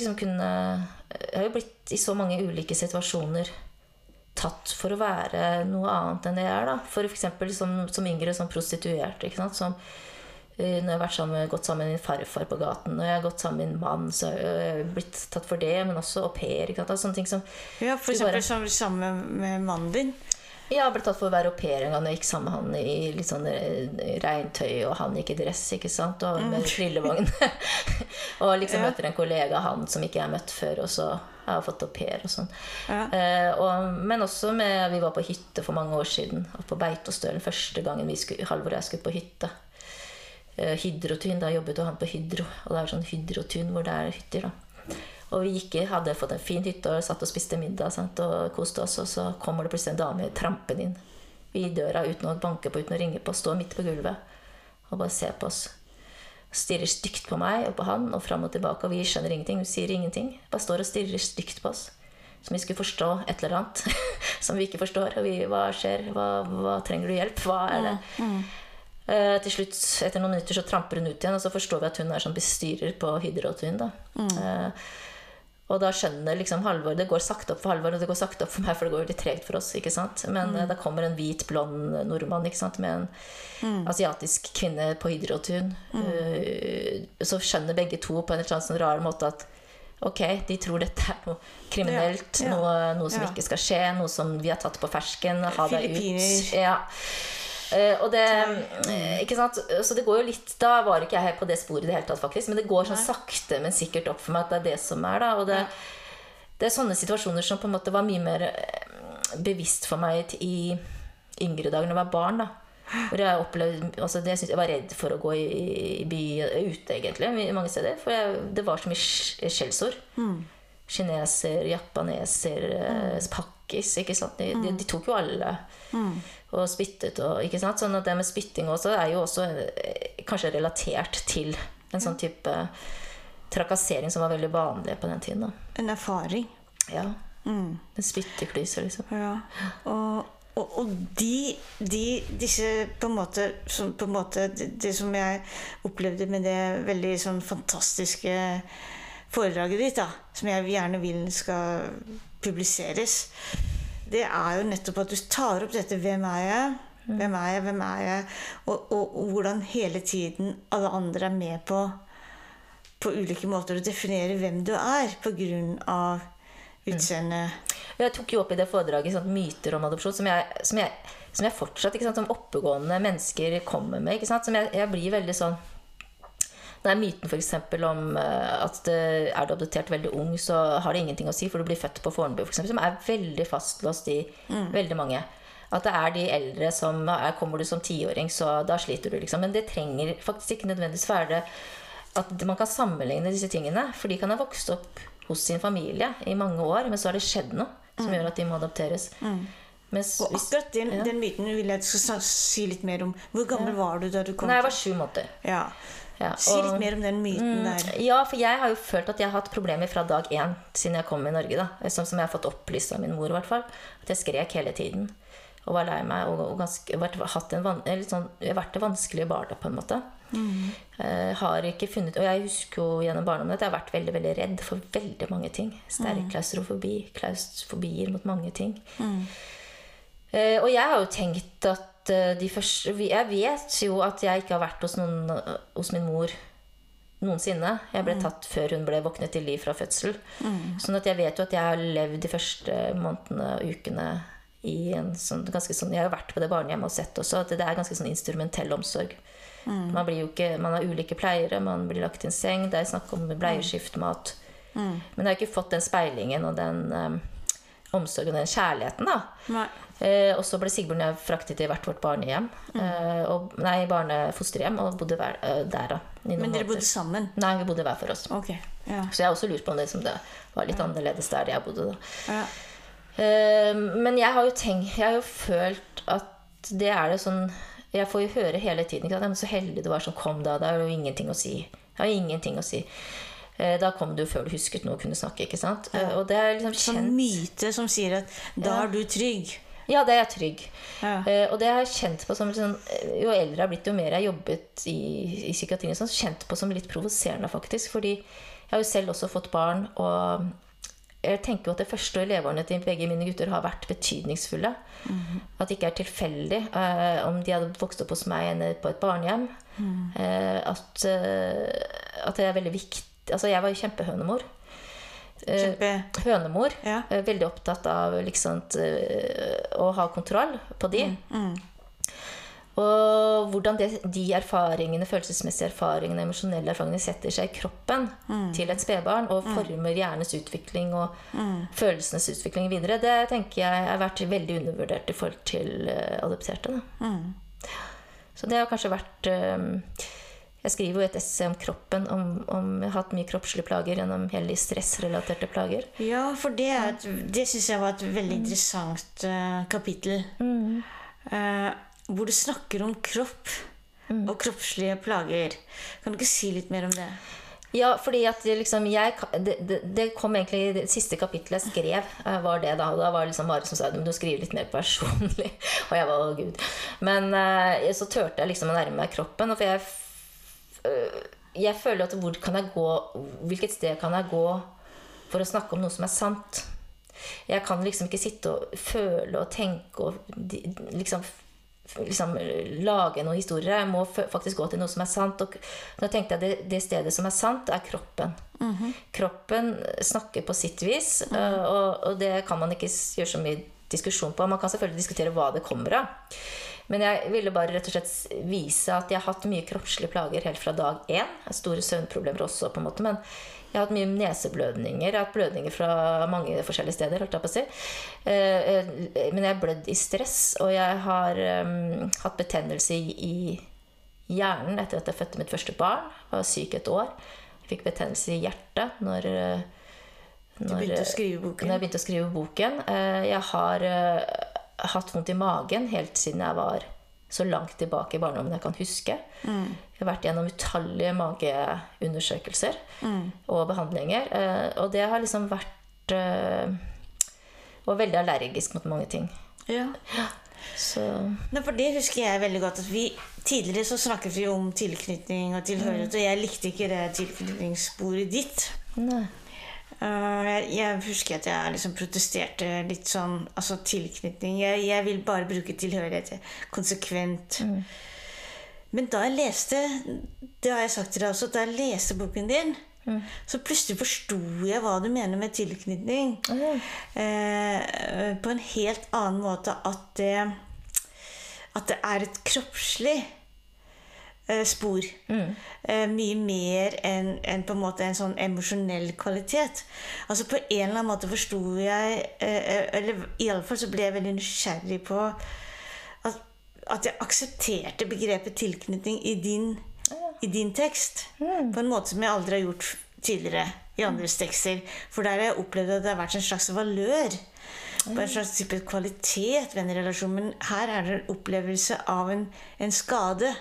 i så mange ulike situasjoner tatt for å være noe annet enn det jeg er da. For eksempel som yngre, som prostituert, ikke sant? Som når jeg har gått sammen med min farfar på gaten, når jeg har gått sammen med en mann, så har jeg blitt tatt for det, men også au pair, ikke sant? Sånne ting som... Ja, for eksempel sammen med mannen din. Ja, jeg ble tatt for å være au pair en gang, jeg gikk sammen med han i litt sånn regntøy, og han gikk i dress, ikke sant? Og med trillevogn. Og liksom møter en kollega, han som ikke jeg har møtt før, og så har jeg fått au pair og sånn. Men også vi var på hytte for mange år siden, og på Beitostølen første gangen Halvor og jeg skulle på hytte. Hydrotun, da jobbet han på Hydro, og det er sånn hydrotun hvor det er hytter da. Og vi hadde fått en fin hytte og satt og spiste middag, sant, og koste oss, og så kommer det plutselig en dame i trampen inn i døra uten å banke på, uten å ringe på, stå midt på gulvet og bare se på oss, stirrer stygt på meg og på han og frem og tilbake, og vi skjønner ingenting, vi sier ingenting, bare står og stirrer stygt på oss som vi skulle forstå et eller annet som vi ikke forstår, og hva skjer, hva trenger du hjelp, hva er det? Til slutt, etter noen minutter, så tramper hun ut igjen, og så forstår vi at hun er sånn bestyrer på Hydrotun da. Og da skjønner liksom Halvor, det går sakte opp for Halvor, og det går sakte opp for meg, for det går litt tregt for oss, ikke sant? Men da kommer en hvit, blond nordmann, ikke sant? Med en asiatisk kvinne på Hydrotun. Så skjønner begge to på en eller annen sånn rar måte at ok, de tror dette er noe kriminelt, noe som ikke skal skje, noe som vi har tatt på fersken, ha deg ut. Ja. Og det, ikke sant? Så det går jo litt, da var ikke jeg her på det sporet i det hele tatt faktisk, men det går sånn sakte, men sikkert opp for meg at det er det som er da, og det sånne situasjoner som på en måte var mye mer bevisst for meg i yngre dager når jeg var barn da. Hvor jeg opplevde, altså det synes jeg var redd for å gå i by ute egentlig, mange steder. For det var så mye skjellsord. Kineser, japaneser, pakkis, ikke sant? De tok jo alle og spyttet, og, ikke sant? Sånn at det med spytting også jo også kanskje relatert til en sånn type trakassering som var veldig vanlig på den tiden. Da. En erfaring. Ja, en spytteklyser liksom. Ja, og disse på en måte det som jeg opplevde med det veldig sånn fantastiske foredraget ditt da, som jeg gjerne vil skal publiseres, det jo nettopp at du tar opp dette hvem jeg? Hvem er jeg? Og hvordan hele tiden alle andre med på ulike måter å definere hvem du på grunn av utseende. Jeg tok jo opp i det foredraget sånn, myter om adopsjon som jeg fortsatt, ikke sant, som oppegående mennesker kommer med, ikke sant, som jeg blir veldig sånn. Det myten for eksempel om at du adoptert veldig ung, så har det ingenting å si, for du blir født på Fornebu, for eksempel, som veldig fastlåst i veldig mange. At det de eldre som kommer du som 10-åring, så da sliter du liksom. Men det trenger faktisk ikke nødvendigvis være det at man kan sammenligne disse tingene, for de kan ha vokst opp hos sin familie i mange år, men så har det skjedd noe som gjør at de må adopteres. Og akkurat den myten vil jeg skal si litt mer om. Hvor gammel var du da du kom? Nei, jeg var 7 måneder. Ja. Si litt mer om den myten der. Ja, for jeg har jo følt at jeg har hatt problemer fra dag 1 siden jeg kom i Norge da. Som jeg har fått opplyst av min mor i hvert fall. At jeg skrek hele tiden. Og var lei meg og vært det vanskelige barnet på en måte. Har ikke funnet, og jeg husker jo gjennom barndommen at jeg har vært veldig, veldig redd for veldig mange ting. Sterk klaustrofobier mot mange ting. Og jeg har jo tenkt at jeg vet jo at jeg ikke har vært hos min mor noensinne. Jeg ble tatt før hun ble våknet til liv fra fødsel. Sånn at jeg vet jo at jeg har levd de første månedene og ukene i en sånn, ganske sånn, jeg har jo vært på det barnehjemmet og sett også at det ganske sånn instrumentell omsorg. Man har ulike pleiere, man blir lagt i en seng, det snakk om bleieskift, mat. Men jeg har ikke fått den speilingen og den omsorgen og den kjærligheten da. Og så ble Sigbjørn og jeg fraktet til hvert vårt barnehjem, barnefosterhjem, og bodde der da. Men dere bodde sammen? Nei, vi bodde hver for oss. Okay, ja. Så jeg har også lurt på om det som det var litt annerledes der jeg bodde da. Ja. Men jeg har jo følt at det det sånn. Jeg får jo høre hele tiden at jeg var så heldig du var som kom da. Det jo ingenting å si. Jeg har ingenting å si. Da kom du før du husket noe og kunne snakke, ikke sant? Og det liksom kjent. Sånn myte som sier at da du trygg. Ja, det jeg trygg. Og det har jeg kjent på som sånn, jo eldre jeg har blitt, jo mer jeg har jobbet i psykiatrien, sånn, kjent på som litt provoserende faktisk. Fordi jeg har jo selv også fått barn, og jeg tenker jo at det første leveårene til begge mine gutter har vært betydningsfulle. At det ikke tilfeldig om de hadde vokst opp hos meg eller på et barnehjem. At det veldig viktig. Altså jeg var jo kjempehønemor. Hønemor. Ja. Veldig opptatt av liksom, å ha kontroll på de. Og hvordan de erfaringene, følelsesmessige erfaringene, emosjonelle erfaringene setter seg i kroppen til et spedbarn og former hjernens utvikling og følelsenes utvikling videre, det tenker jeg har vært veldig undervurdert i forhold til adopterte. Så det har kanskje vært jeg skriver jo et essay om kroppen, om jeg har hatt mye kroppslige plager gjennom hele stressrelaterte plager. Ja, for det synes jeg var et veldig interessant kapittel. Hvor du snakker om kropp og kroppslige plager. Kan du ikke si litt mer om det? Ja, fordi at liksom det kom egentlig i det siste kapittelet jeg skrev, var det da. Og da var det liksom Mari som sa, men du skriver litt mer personlig. Og jeg var, Gud. Men så tørte jeg liksom å nærme meg kroppen, og for jeg føler at hvilket sted kan jeg gå for å snakke om noe som sant? Jeg kan liksom ikke sitte og føle og tenke og liksom lage noen historier. Jeg må faktisk gå til noe som sant, og da tenkte jeg det stedet som sant kroppen. Kroppen snakker på sitt vis, og det kan man ikke gjøre så mye diskusjon på. Man kan selvfølgelig diskutere hva det kommer av, men jeg ville bare rett og slett vise at jeg har hatt mye kroppslige plager helt fra dag 1. Store søvnproblemer også på en måte, men Jeg har hatt mye neseblødninger. Jeg har hatt blødninger fra mange forskjellige steder, holdt jeg på å si. Men jeg har blødd i stress, og jeg har hatt betennelse i hjernen etter at jeg fødte mitt første barn. Jeg var syk et år. Jeg fikk betennelse i hjertet når du begynte å skrive boken. Når jeg begynte å skrive boken. Jeg har hatt vondt i magen helt siden jeg var så langt tilbake i barndommen jeg kan huske. Jeg har vært gjennom utallige mageundersøkelser og behandlinger. Og det har liksom vært og veldig allergisk mot mange ting. Ja. Så. Nei, for det husker jeg veldig godt at tidligere så snakket vi om tilknytning og tilhørighet, og jeg likte ikke det tilknytningssporet ditt. Nei. Jeg husker at jeg liksom protesterte litt sånn, altså tilknytning. Jeg vil bare bruke tilhørighet konsekvent. Men da jeg leste, det har jeg sagt til deg også, da jeg leste boken din, så plutselig forstod jeg hva du mener med tilknytning. På en helt annen måte, at det er et kroppslig spor. Mye mer enn på en måte en sånn emosjonell kvalitet. Altså på en eller annen måte forstod jeg, eller i alle fall så ble jeg veldig nysgjerrig på at jeg aksepterte begrepet tilknytning i din tekst på en måte som jeg aldri har gjort tidligere i andres tekster. For der har jeg opplevd at det har vært en slags valør, på en slags type kvalitet ved en relasjon, men her er det en opplevelse av en skade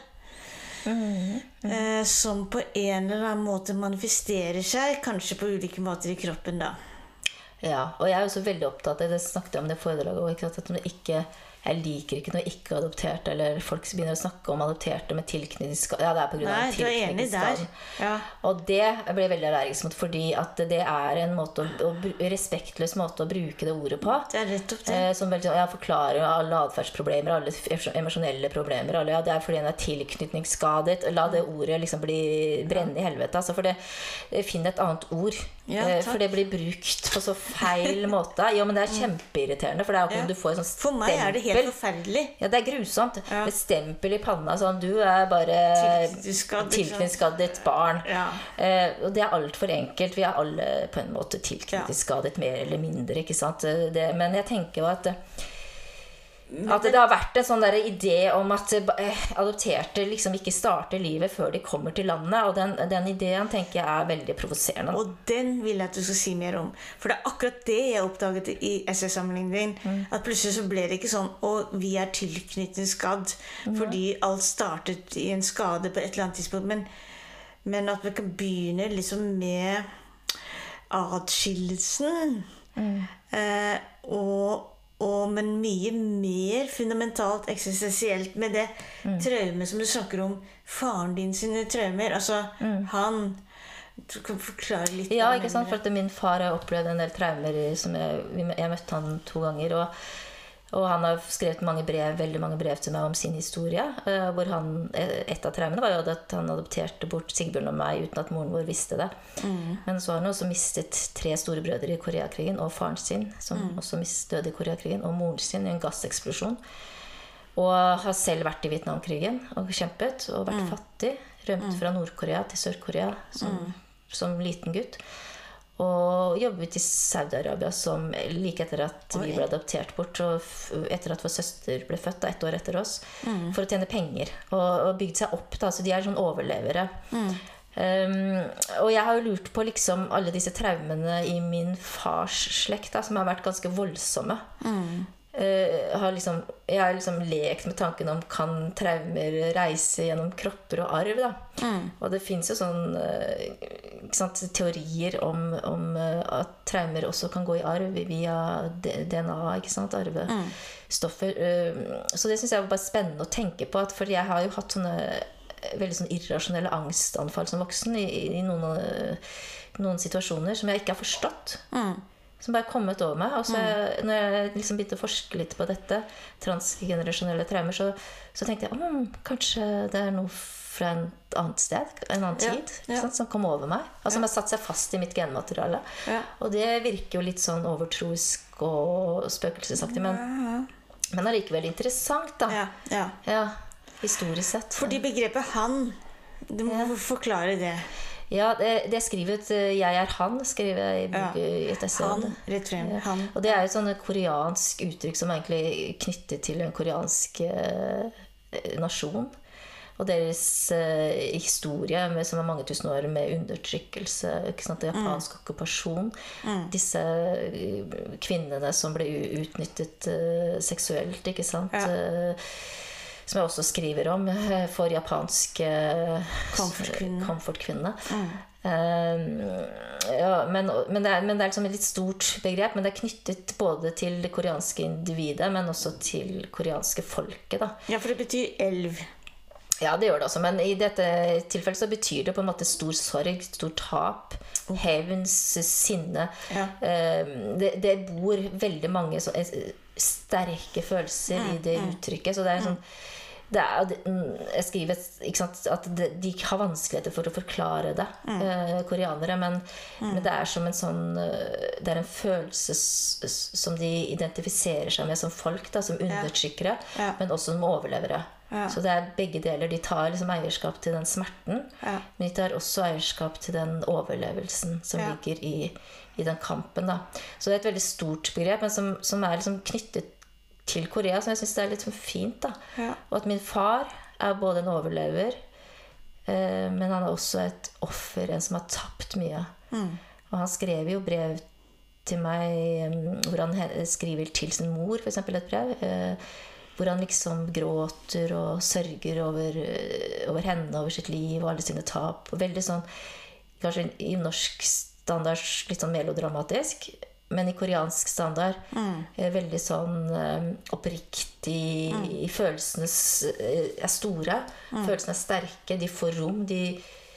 som på en eller annen måte manifesterer seg, kanskje på ulike måter i kroppen da. Ja, og jeg er jo så veldig opptatt av det, snakket jeg om det foredraget, at jeg liker ikke noe ikke-adoptert, eller folk som begynner å snakke om adopterte med tilknytningsskade. Ja, det er på grunn av tilknytningsskade. Ja. Og det ble jeg veldig allergisk mot, fordi at det er en respektløs måte å bruke det ordet på. Det er rett opp det. Som veldig, forklarer alle adferdsproblemer, alle emosjonelle problemer. Alle, det er fordi en er tilknytningsskadet. La det ordet liksom brenne i helvete. Altså, for finn et annet ord. Ja, for det blir brukt på så feil måte. Ja, men det er kjempeirriterende, for det er jo du får en sånn stempel. For meg er det helt forferdelig. Ja, det er grusomt. Med stempel i panna, sånn, du er bare tilknytningsskadet barn. Ja. Og det er alt for enkelt. Vi er alle på en måte tilknytningsskadet, mer eller mindre, ikke sant? Men jeg tenker jo at det har vært en sånn der idé om at adopterte liksom ikke starter livet før de kommer til landet, og den ideen tenker jeg er veldig provoserende. Og den vil jeg at du skal si mer om, for det er akkurat det jeg oppdaget i essaysamlingen din, at plutselig så ble det ikke sånn og vi er tilknytningsskadd fordi alt startet i en skade på et eller annet tidspunkt, men at vi kan begynne liksom med adskillelsen men mye mer fundamentalt eksistensielt med det traume som du snakker om, faren din sine traumer, altså du kan forklare litt. Ja, ikke sant, for at min far har opplevd en del traumer som jeg møtte han 2 ganger, og han har skrevet veldig mange brev til meg om sin historie, hvor et av traumene var jo at han adopterte bort Sigbjørn og meg uten at moren vår visste det. Men så har han også mistet 3 store brødre i Koreakrigen, og faren sin, som også døde i Koreakrigen, og moren sin i en gasseksplosjon. Og har selv vært i Vietnamkrigen og kjempet, og vært fattig, rømt fra Nord-Korea til Sør-Korea som liten gutt. Og jobbet i Saudi-Arabia like etter at vi ble adoptert bort, og etter at vår søster ble født 1 år etter oss, for å tjene penger og bygde seg opp da, så de er sånn overlevere. Og jeg har jo lurt på liksom alle disse traumene i min fars slekt da, som har vært ganske voldsomme. Jeg har liksom lekt med tanken om kan traumer reise gjennom kropper og arv da. Og det finnes jo sånn teorier om at traumer også kan gå i arv via DNA, ikke sant, arvestoffer. Så det synes jeg var bare spennende å tenke på, for jeg har jo hatt sånne veldig sånn irrasjonelle angstanfall som voksen i noen situasjoner som jeg ikke har forstått. Som bare kommet over meg. Og så når jeg liksom begynte å forske litt på dette, transgenerasjonelle traumer, så tenkte jeg, kanskje det er noe fra en annet sted, en annen tid, som kom over meg. Og som har satt seg fast i mitt genmateriale. Og det virker jo litt sånn overtroisk og spøkelsesaktig, men allikevel interessant da. Ja, historisk sett. Fordi begrepet han, du må forklare det. Ja, det skrivet jeg er han, skriver jeg i et essay. Han, rett frem. Han. Og det jo et sånn koreansk uttrykk som egentlig knyttet til en koreansk nasjon. Og deres historie som mange tusen år med undertrykkelse, ikke sant, japansk okkupasjon. Disse kvinnene som ble utnyttet seksuelt, ikke sant? Som jeg også skriver om for japanske komfortkvinner. Ja, men det liksom et litt stort begrep, men det knyttet både til det koreanske individet, men også til koreanske folket, da. Ja, for det betyr elv. Ja, det gjør det også, men i dette tilfellet så betyr det på en måte stor sorg, stor tap, hevns, sinne. Ja. Det bor veldig mange sterke følelser i det uttrykket, så det sånn jeg skriver ikke sant, at de har vanskeligheter for å forklare det, koreanere, men det som en sånn det en følelse som de identifiserer seg med som folk, da, som undertrykkere, men også som overlevere. Så det begge deler. De tar liksom eierskap til den smerten, men de tar også eierskap til den overlevelsen som ligger i den kampen, da. Så det et veldig stort begrep, men som liksom knyttet til Korea, så jeg synes det litt fint, da. Og at min far både en overlever, men han også et offer, en som har tapt mye. Og han skrev jo brev til meg, hvor han skriver til sin mor, for eksempel et brev, hvor han liksom gråter og sørger over henne, over sitt liv og alle sine tap. Og veldig sånn, kanskje i norsk standard litt sånn melodramatisk, men i koreansk standard veldig sånn oppriktig, følelsene store, følelsene sterke, de får rom, de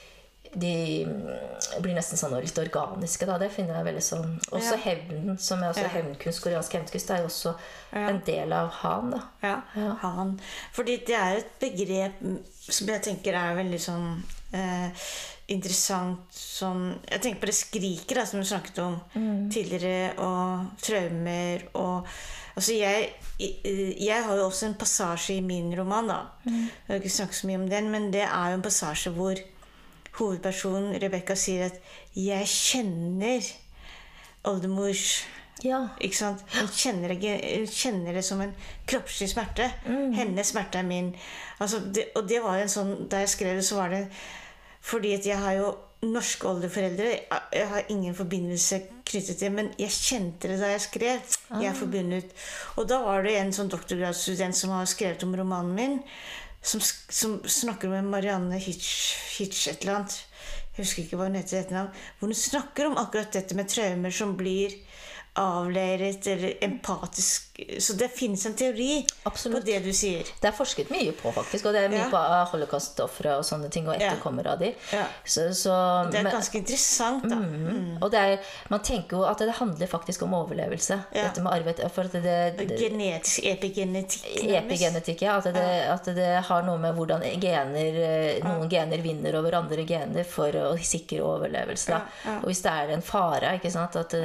blir nesten sånn litt organiske, da. Det finner jeg veldig sånn. Også hevnen, som også hevnkunst, koreansk hevnkunst, det jo også en del av han, da. Ja, han. Fordi det et begrep som jeg tenker veldig sånn interessant, som jeg tenker på det skriker, da, som du snakket om tidligere, og traumer, og altså jeg har jo også en passasje i min roman, da. Jeg har ikke snakket så mye om den, men det jo en passasje hvor hovedpersonen Rebecca sier at jeg kjenner oldemors, ikke sant? Hun kjenner det som en kroppslig smerte. Hennes smerte min. Altså, og det var en sånn, da jeg skrev det, så var det fordi at jeg har jo norske oldeforeldre. Jeg har ingen forbindelse knyttet til, men jeg kjente det da jeg skrev. Jeg forbundet. Og da var det en sånn doktorgradsstudent som har skrevet om romanen min, som snakker med Marianne Hitch et eller annet. Jeg husker ikke hva hun heter etter navn. Hvor hun snakker om akkurat dette med traumer som blir avleiret eller empatisk. Så det finnes en teori på det du sier. Det forsket mye på, faktisk, og det mye på holocaust-offere og sånne ting, og etterkommere av de. Så, det ganske interessant, da. Og man tenker jo at det handler faktisk om overlevelse. Dette med arvet, for at genetisk, epigenetikk. Epigenetikk, ja. At det har noe med hvordan noen gener vinner over andre gener for å sikre overlevelse, da. Og hvis det en fare, ikke sant, at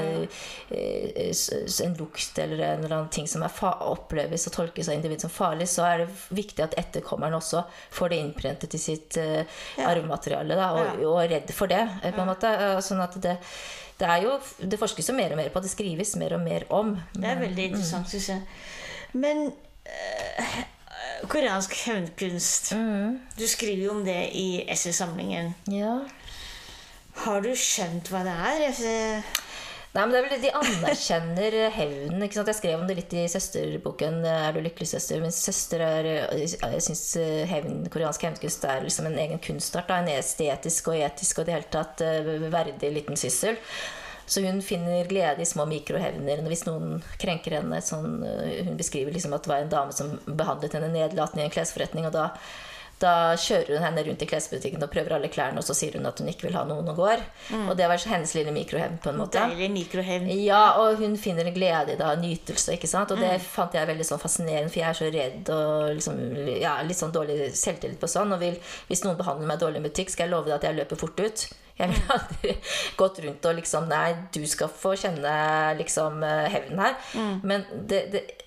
en lukt eller en eller annen ting som oppleves og tolkes av individ som farlig, så det viktig at etterkommeren også får det innprentet i sitt arvemateriale, da, og redd for det, på en måte. Sånn at det forskes jo mer og mer på, det skrives mer og mer om. Det veldig interessant, synes jeg. Men koreansk hevnkunst, du skriver jo om det i essaysamlingen. Ja. Har du skjønt hva det Nei, men det vel de anerkjenner hevnen, ikke sant? Jeg skrev om det litt i søsterboken Er du lykkelig, søster? Min søster jeg synes koreansk hevnkunst liksom en egen kunstart, da, en estetisk og etisk og det hele tatt verdig liten syssel. Så hun finner glede i små mikrohevner. Hvis noen krenker henne, hun beskriver liksom at det var en dame som behandlet henne nedlatende i en klesforretning, og da kjører hun henne rundt i klesbutikken og prøver alle klærne, og så sier hun at hun ikke vil ha noen og går. Og det var hennes lille mikrohevn på en måte. Deilig mikrohevn. Ja, og hun finner glede i det, nytelse, ikke sant? Og det fant jeg veldig sånn fascinerende, for jeg så redd og liksom, litt sånn dårlig selvtillit på sånn, og hvis noen behandler meg dårlig i butikk, skal jeg love deg at jeg løper fort ut. Jeg vil aldri gått rundt og liksom, nei, du skal få kjenne liksom hevnen her. Men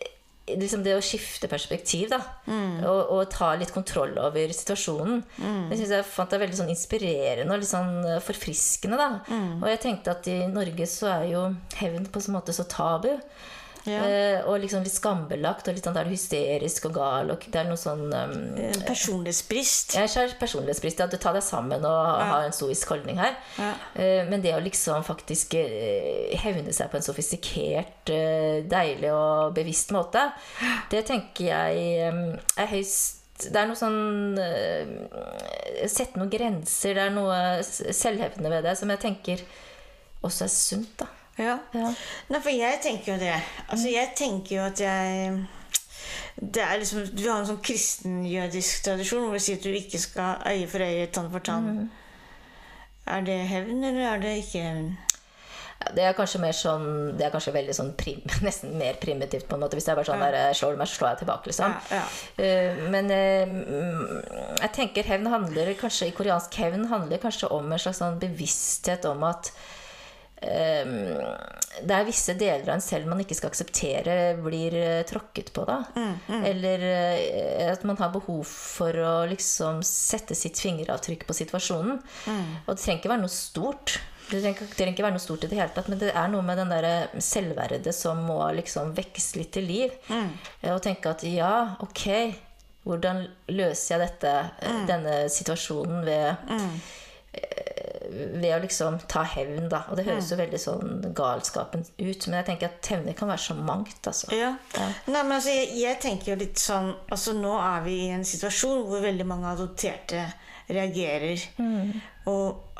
liksom det å skifte perspektiv da, og ta litt kontroll over situasjonen. Det synes jeg fant det veldig sånn inspirerende og litt sånn forfriskende da. Og jeg tenkte at i Norge så jo hevn på en måte så tabu. Og liksom litt skambelagt og litt sånn der hysterisk og gal og det noe sånn personlighetsbrist. Personlighetsbrist, at du tar deg sammen og har en stoisk holdning her. Men det å liksom faktisk hevne seg på en sofistikert, deilig og bevisst måte, det tenker jeg høyst. Det noe sånn sette noen grenser, det noe selvhevdende ved det som jeg tenker også sunt da. Ja. Nei, for jeg tenker jo det. Altså, jeg tenker jo at det liksom, du har en sånn kristen-jødisk tradisjon hvor du sier at du ikke skal øye for øye, tann for tann. Det hevn, eller det ikke hevn? Det kanskje mer sånn, det kanskje veldig sånn nesten mer primitivt på en måte. Hvis jeg bare sånn der, slår du meg, så slår jeg tilbake liksom. Men jeg tenker hevn handler kanskje, i koreansk hevn handler kanskje om en slags sånn bevissthet om at det visse deler av en selv man ikke skal akseptere blir tråkket på da. Eller at man har behov for å liksom sette sitt fingeravtrykk på situasjonen. Og det trenger ikke være noe stort. Det trenger ikke være noe stort i det hele tatt, men det noe med den der selvverdet som må liksom vekkes litt til liv. Og tenke at ja, ok, hvordan løser jeg denne situasjonen ved å liksom ta hevn da. Og det høres jo veldig sånn galskapen ut, men jeg tenker at hevner kan være så mangt altså. Nei, men altså, jeg tenker jo litt sånn, altså nå vi i en situasjon hvor veldig mange adopterte reagerer og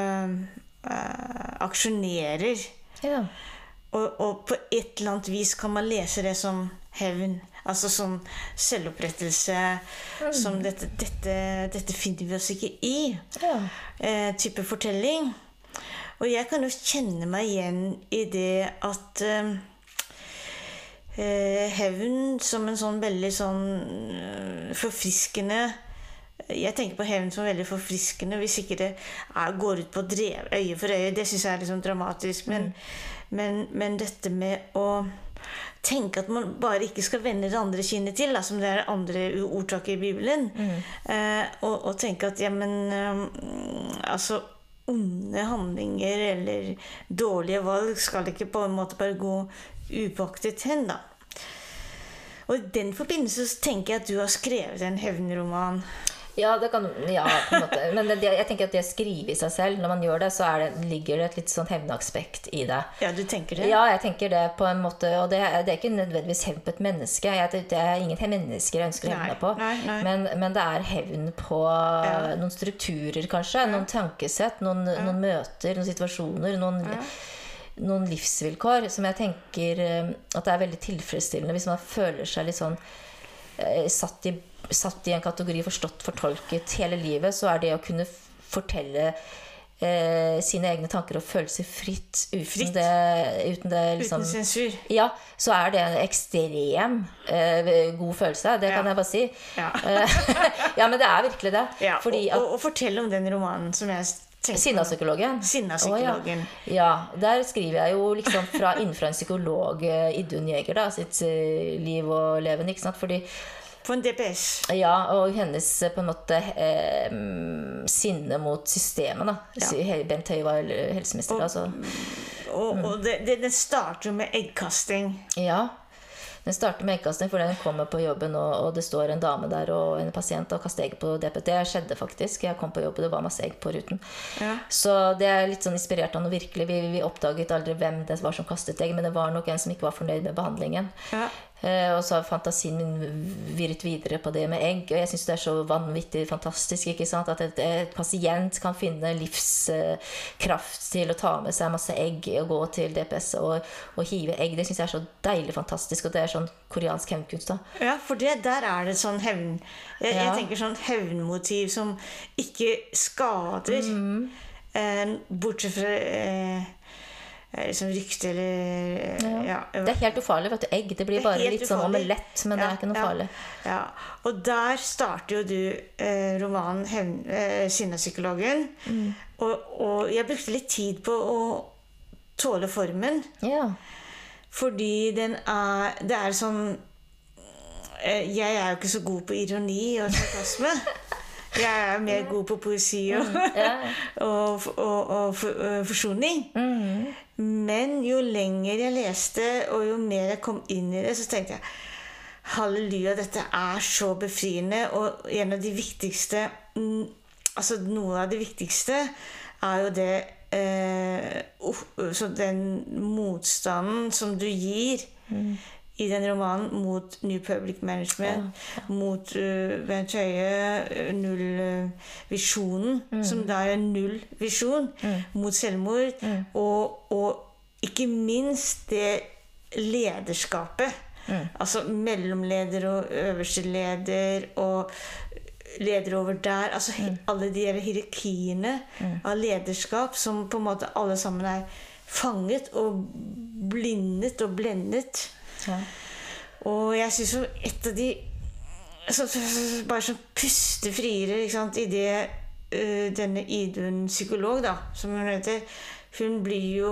aksjonerer og på et eller annet vis kan man lese det som hevn, altså som selvopprettelse, som dette finner vi oss ikke i, type fortelling. Og jeg kan jo kjenne meg igjen i det at hevn som en sånn veldig sånn forfriskende, jeg tenker på hevn som veldig forfriskende hvis ikke det går ut på øye for øye, det synes jeg litt sånn dramatisk, men dette med å tenke at man bare ikke skal vende det andre kinnet til, som det andre ordtaket i Bibelen, og tenke at altså onde handlinger eller dårlige valg skal ikke på en måte bare gå upåaktet hen da. Og i den forbindelse så tenker jeg at du har skrevet en hevnroman. Ja, det kan, ja, på en måte. Men jeg tenker at det skriver i seg selv. Når man gjør det, så ligger det et litt sånn hevnaspekt i det. Ja, du tenker det? Ja, jeg tenker det på en måte. Og det ikke nødvendigvis hevn på et menneske. Det ingen mennesker jeg ønsker å hevne på. Nei. Men det hevn på noen strukturer, kanskje. Noen tankesett, noen møter, noen situasjoner, noen livsvilkår som jeg tenker at det veldig tilfredsstillende hvis man føler seg litt sånn satt i en kategori fortolket hele livet, så det å kunne fortelle sine egne tanker og følelser fritt uten det liksom, uten sensur. Ja, så det en ekstrem god følelse, det kan jeg bare si. Ja, men det virkelig det. Ja, fordi og fortell om den romanen som jeg Sinnapsykologen. Ja, der skriver jeg jo liksom innenfra en psykolog, Idun Jæger da, sitt liv og leven, ikke sant? Fordi på en DPS. Ja, og hennes på en måte sinne mot systemet da. Bent Høie var helseminister da, og det starter jo med eggkasting. Ja, den starter med eggkasting fordi den kommer på jobben og det står en dame der og en pasient og kaster egg på DPS. Det skjedde faktisk. Jeg kom på jobb og det var masse egg på ruten. Så det litt sånn inspirert av noe virkelig. Vi oppdaget aldri hvem det var som kastet egg, men det var nok en som ikke var fornøyd med behandlingen. Og så har fantasien min virret videre på det med egg, og jeg synes det så vanvittig fantastisk, ikke sant? At et pasient kan finne livskraft til å ta med seg masse egg og gå til DPS og hive egg. Det synes jeg så deilig fantastisk, og det sånn koreansk hevnkunst da. Ja, for der det sånn hevn. Jeg tenker sånn hevnmotiv som ikke skader, bortsett fra liksom rykte eller det helt ufarlig, vet du, egg det blir bare litt sånn omelett, men det ikke noe farlig. Og der starter jo du romanen Sinnapsykologen, og jeg brukte litt tid på å tåle formen, fordi det sånn Jeg jo ikke så god på ironi og sarkasme. Jeg mer god på poesi og forsoning. Men jo lenger jeg leste, og jo mer jeg kom inn i det, så tenkte jeg halleluja, dette så befriende. Og en av de viktigste, altså noe av det viktigste, jo det så den motstanden som du gir i den romanen mot New Public Management, mot Bent Høie, nullvisjonen, som da nullvisjon mot selvmord, og ikke minst det lederskapet, altså mellomleder og øverste leder og leder over der, altså alle de hierarkiene av lederskap som på en måte alle sammen fanget og blindet og blendet. Og jeg synes jo et av de bare sånn pustefriere, ikke sant, i det denne Idun psykolog da, som hun heter, hun blir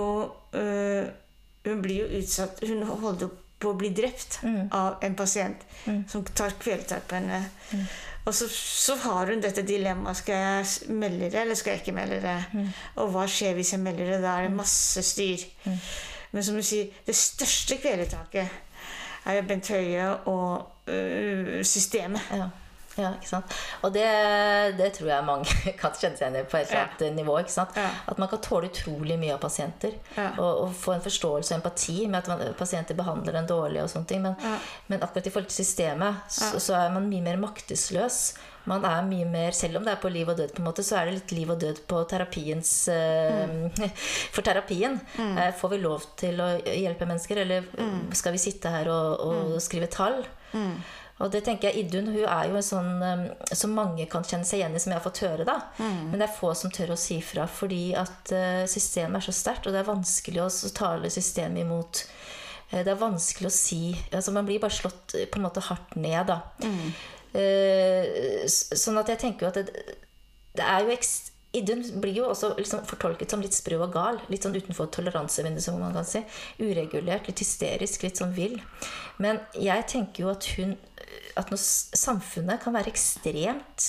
jo utsatt, hun holder på å bli drept av en pasient som tar kvelertak på henne. Og så har hun dette dilemmaet, skal jeg melde det, eller skal jeg ikke melde det? Og hva skjer hvis jeg melder det? Da det masse styr. Men som du sier, det største kvelertaket jo Bent Høie og systemet. Ja, ikke sant? Og det tror jeg mange kan kjenne seg igjen på et eller annet nivå, ikke sant? At man kan tåle utrolig mye av pasienter, og få en forståelse og empati med at pasienter behandler en dårlig og sånne ting, men akkurat i forhold til systemet, så man mye mer maktesløs. Man mye mer, selv om det på liv og død på en måte, så det litt liv og død på terapiens for terapien. Får vi lov til å hjelpe mennesker, eller skal vi sitte her og skrive tall? Og det tenker jeg, Idun, hun jo en sånn som mange kan kjenne seg igjen i, som jeg har fått høre da. Men det få som tør å si fra, fordi at systemet så sterkt, og det vanskelig å tale systemet imot. Det vanskelig å si, altså man blir bare slått på en måte hardt ned da. Sånn at jeg tenker jo at det jo Idun blir jo også liksom fortolket som litt sprø og gal, litt sånn utenfor toleransevinduet, som man kan si, uregulert, litt hysterisk, litt sånn vill. Men jeg tenker jo at når samfunnet kan være ekstremt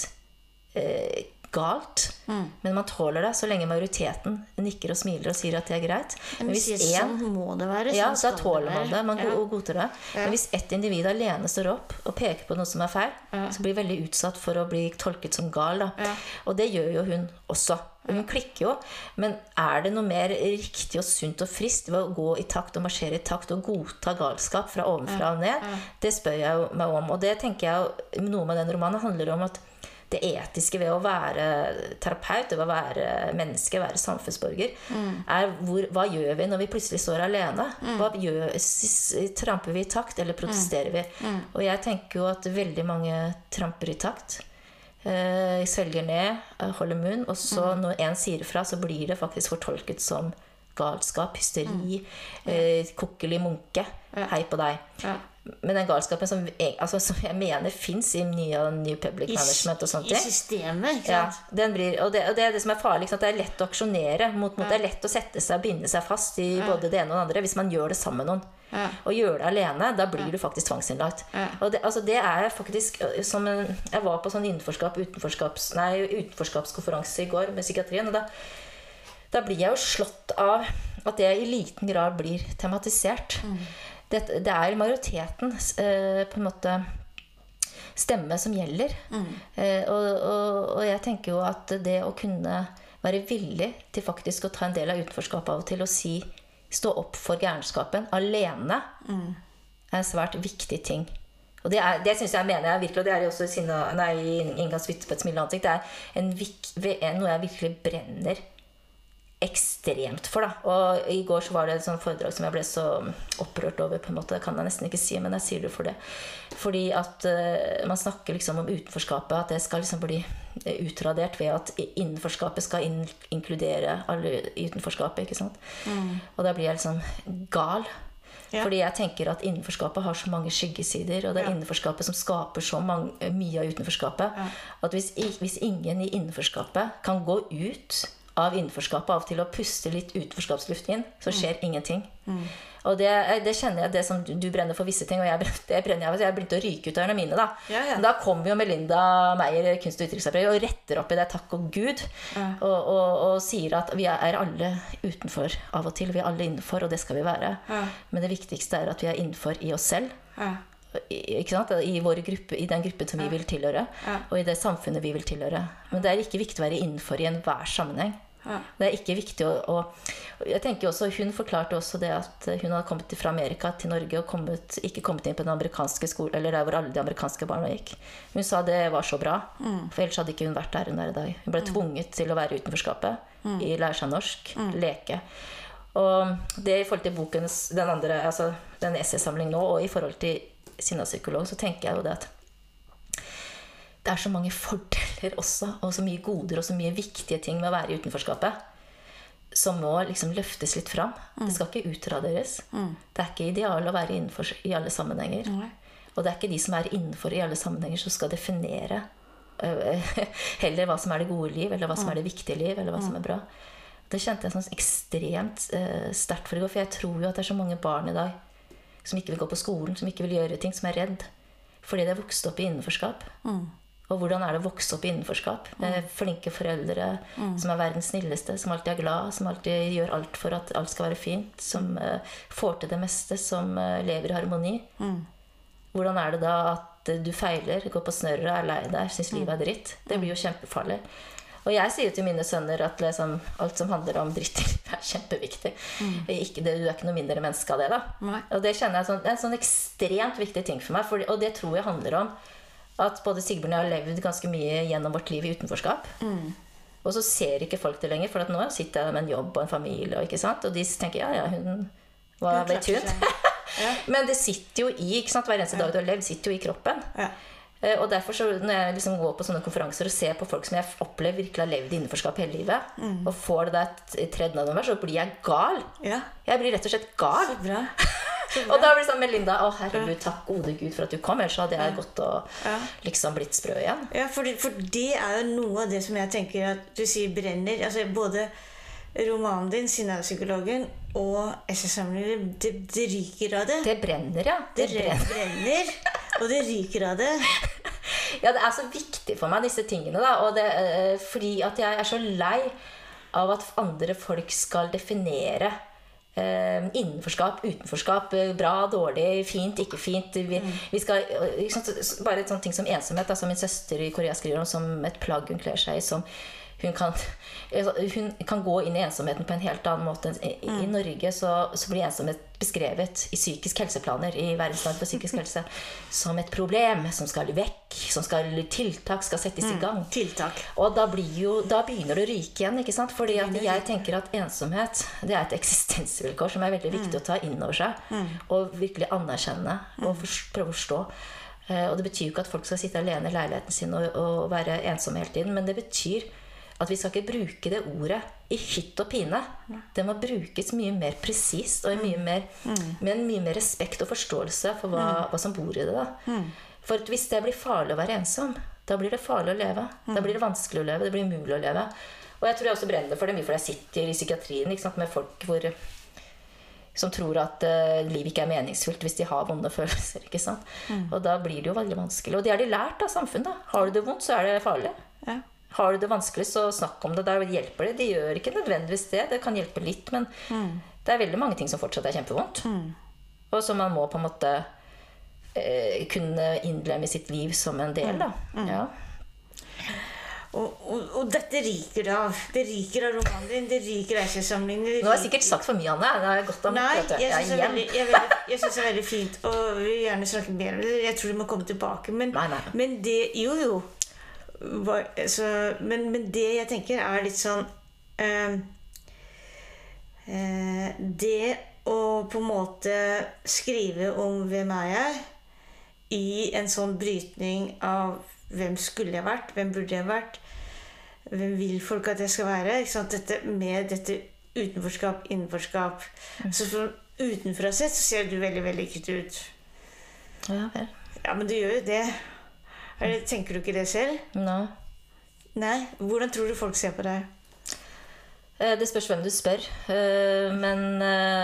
galt, men man tåler det så lenge majoriteten nikker og smiler og sier at det greit. Men hvis sånn må det være, da tåler man det, man godtar det. Men hvis ett individ alene står opp og peker på noe som feil, så blir veldig utsatt for å bli tolket som gal da. Og det gjør jo hun også. Hun klikker jo, men det noe mer riktig og sunt og friskt ved å gå i takt og marsjere i takt og godta galskap fra ovenfra og ned? Det spør jeg meg om, og det tenker jeg noe med den romanen handler om at det etiske ved å være terapeut, ved å være menneske, være samfunnsborger, hva gjør vi når vi plutselig står alene? Tramper vi i takt, eller protesterer vi? Og jeg tenker jo at veldig mange tramper i takt, svelger ned, holder munn, og så når en sier fra, så blir det faktisk fortolket som galskap, hysteri, kokkelig munke, hei på deg. Men den galskapen som jeg mener finnes i New Public Management og sånt. I systemet, ikke sant? Den blir, og det det som farlig, ikke sant? Det lett å aksjonere mot, det lett å sette seg og binde seg fast i både det ene og det andre, hvis man gjør det sammen med noen. Og gjør det alene, da blir du faktisk tvangsinnlagt. Og det faktisk som jeg var på sånn utenforskapskonferanse i går med psykiatrien, og da blir jeg jo slått av at det i liten grad blir tematisert. Det majoriteten på en måte stemme som gjelder. Og jeg tenker jo at det å kunne være villig til faktisk å ta en del av utenforskapet av og til, og stå opp for gærenskapen alene, en svært viktig ting. Og det synes jeg mener jeg virkelig, og det jo også i Ingas Vitspets milde ansikt, det noe jeg virkelig brenner ekstremt for da. Og i går så var det et sånt foredrag som jeg ble så opprørt over, på en måte, det kan jeg nesten ikke si, men jeg sier det for det. Fordi at man snakker liksom om utenforskapet, at det skal liksom bli utradert ved at innenforskapet skal inkludere alle utenforskapet, ikke sant? Og da blir jeg liksom gal. Fordi jeg tenker at innenforskapet har så mange skyggesider, og det innenforskapet som skaper så mye av utenforskapet, at hvis ingen i innenforskapet kan gå ut av innenforskapet, av til å puste litt utenforskapsluft inn, så skjer ingenting. Og det kjenner jeg, det som du brenner for visse ting, og jeg begynte å ryke ut av øynene mine da. Da kom jo Melinda Meyer, kunst- og uttrykksarbeid, og retter opp i det, takk og Gud, og sier at vi alle utenfor av og til, vi alle innenfor, og det skal vi være. Men det viktigste at vi innenfor i oss selv. Ikke sant? I vår gruppe, i den gruppen som vi vil tilhøre, og i det samfunnet vi vil tilhøre. Men det ikke viktig å være innenfor i enhver sammenheng. Det ikke viktig å jeg tenker også, hun forklarte også det at hun hadde kommet fra Amerika til Norge og ikke kommet inn på den amerikanske skolen, eller der hvor alle de amerikanske barna gikk. Hun sa det var så bra, for ellers hadde ikke hun vært der hun i dag. Hun ble tvunget til å være utenforskapet, lære seg norsk, leke. Og det i forhold til bokens, den essaysamling nå, og i forhold til sinnapsykolog, så tenker jeg jo det at det så mange fordeler også, og så mye goder, og så mye viktige ting med å være i utenforskapet, som må liksom løftes litt fram. Det skal ikke utraderes. Det ikke ideal å være innenfor i alle sammenhenger. Og det ikke de som innenfor i alle sammenhenger som skal definere heller hva som det gode liv, eller hva som det viktige liv, eller hva som bra. Det kjente jeg sånn ekstremt sterkt for i går, for jeg tror jo at det så mange barn i dag som ikke vil gå på skolen, som ikke vil gjøre ting, som redd, fordi det vokst opp i innenforskap. Og hvordan det å vokse opp i innenforskap? Flinke foreldre som verdens snilleste, som alltid glad, som alltid gjør alt for at alt skal være fint, som får til det meste, som lever i harmoni. Hvordan det da at du feiler, går på snørret, lei deg, synes livet dritt? Det blir jo kjempefarlig. Og jeg sier til mine sønner at liksom, alt som handler om dritt kjempeviktig. Du ikke noe mindre menneske av det da. Og det kjenner jeg det en sånn ekstremt viktig ting for meg, og det tror jeg handler om at både Sigbjørn og jeg har levd ganske mye gjennom vårt liv i utenforskap. Og så ser ikke folk det lenger, for at nå sitter jeg med en jobb og en familie, ikke sant? Og de tenker, hva vet hun? Men det sitter jo ikke sant? Hver eneste dag du har levd, sitter jo i kroppen. Og derfor så, når jeg liksom går på sånne konferanser og ser på folk som jeg opplever virkelig har levd i innenforskap hele livet, og får det der 3. november, så blir jeg gal. Jeg blir rett og slett gal. Så bra. Og da blir det sånn, Melinda, herregud, takk gode Gud for at du kom, ellers hadde jeg gått og liksom blitt sprø igjen. Ja, for det jo noe av det som jeg tenker at du sier brenner, altså både romanen din, Sinnapsykologen, og essaysamlingen, det ryker av det. Det brenner, ja. Det brenner, og det ryker av det. Ja, det så viktig for meg, disse tingene, da, og fordi at jeg så lei av at andre folk skal definere innenforskap, utenforskap, bra, dårlig, fint, ikke fint. Vi skal, bare et sånt ting som ensomhet, som min søster i Korea skriver om, som et plagg hun kler seg i, som hun kan gå inn i ensomheten på en helt annen måte. I Norge så blir ensomhet beskrevet i psykisk helseplaner, i verdensland for psykisk helse, som et problem som skal vekk, som tiltak skal settes i gang. Tiltak. Og da begynner det å ryke igjen, ikke sant? Fordi at jeg tenker at ensomhet, det et eksistensvilkår som veldig viktig å ta inn over seg, og virkelig anerkjenne, og prøve å forstå. Og det betyr jo ikke at folk skal sitte alene i leiligheten sin og være ensomme hele tiden, men det betyr at vi skal ikke bruke det ordet i hytt og pine. Det må brukes mye mer presist, og med en mye mer respekt og forståelse for hva som bor i det. Da. For hvis det blir farlig å være ensom, da blir det farlig å leve. Da blir det vanskelig å leve, det blir umulig å leve. Og jeg tror jeg også brenner for det mye, for jeg sitter i psykiatrien, ikke sant, med folk som tror at livet ikke meningsfullt hvis de har vonde følelser, ikke sant? Og da blir det jo veldig vanskelig. Og det har de lært av samfunnet. Da. Har du det vondt, så det farlig. Har du det vanskelig, så snakk om det. Da hjelper det. De gjør ikke nødvendigvis det. Det kan hjelpe litt, men det veldig mange ting som fortsatt kjempevondt. Og som man må på en måte kunne innlemme i sitt liv som en del, da. Ja. Og dette ryker av. Det ryker av romanen din, det ryker av essaysamlingen. Nå har jeg sikkert sagt for mye, Anne. Det godt om. Nei, jeg synes det veldig fint, og vil gjerne snakke mer. Jeg tror du må komme tilbake, men det, jo. Men det jeg tenker litt sånn det å på en måte skrive om hvem jeg i en sånn brytning av hvem skulle jeg vært, hvem burde jeg vært, hvem vil folk at jeg skal være, ikke sant? Dette med dette utenforskap, innenforskap. Så utenfra sett så ser du veldig, veldig ekkelt ut. Ja, vel. Ja, men du gjør jo det. Tenker du ikke det selv? Nei. Nei? Hvordan tror du folk ser på deg? Det spørs hvem du spør. Men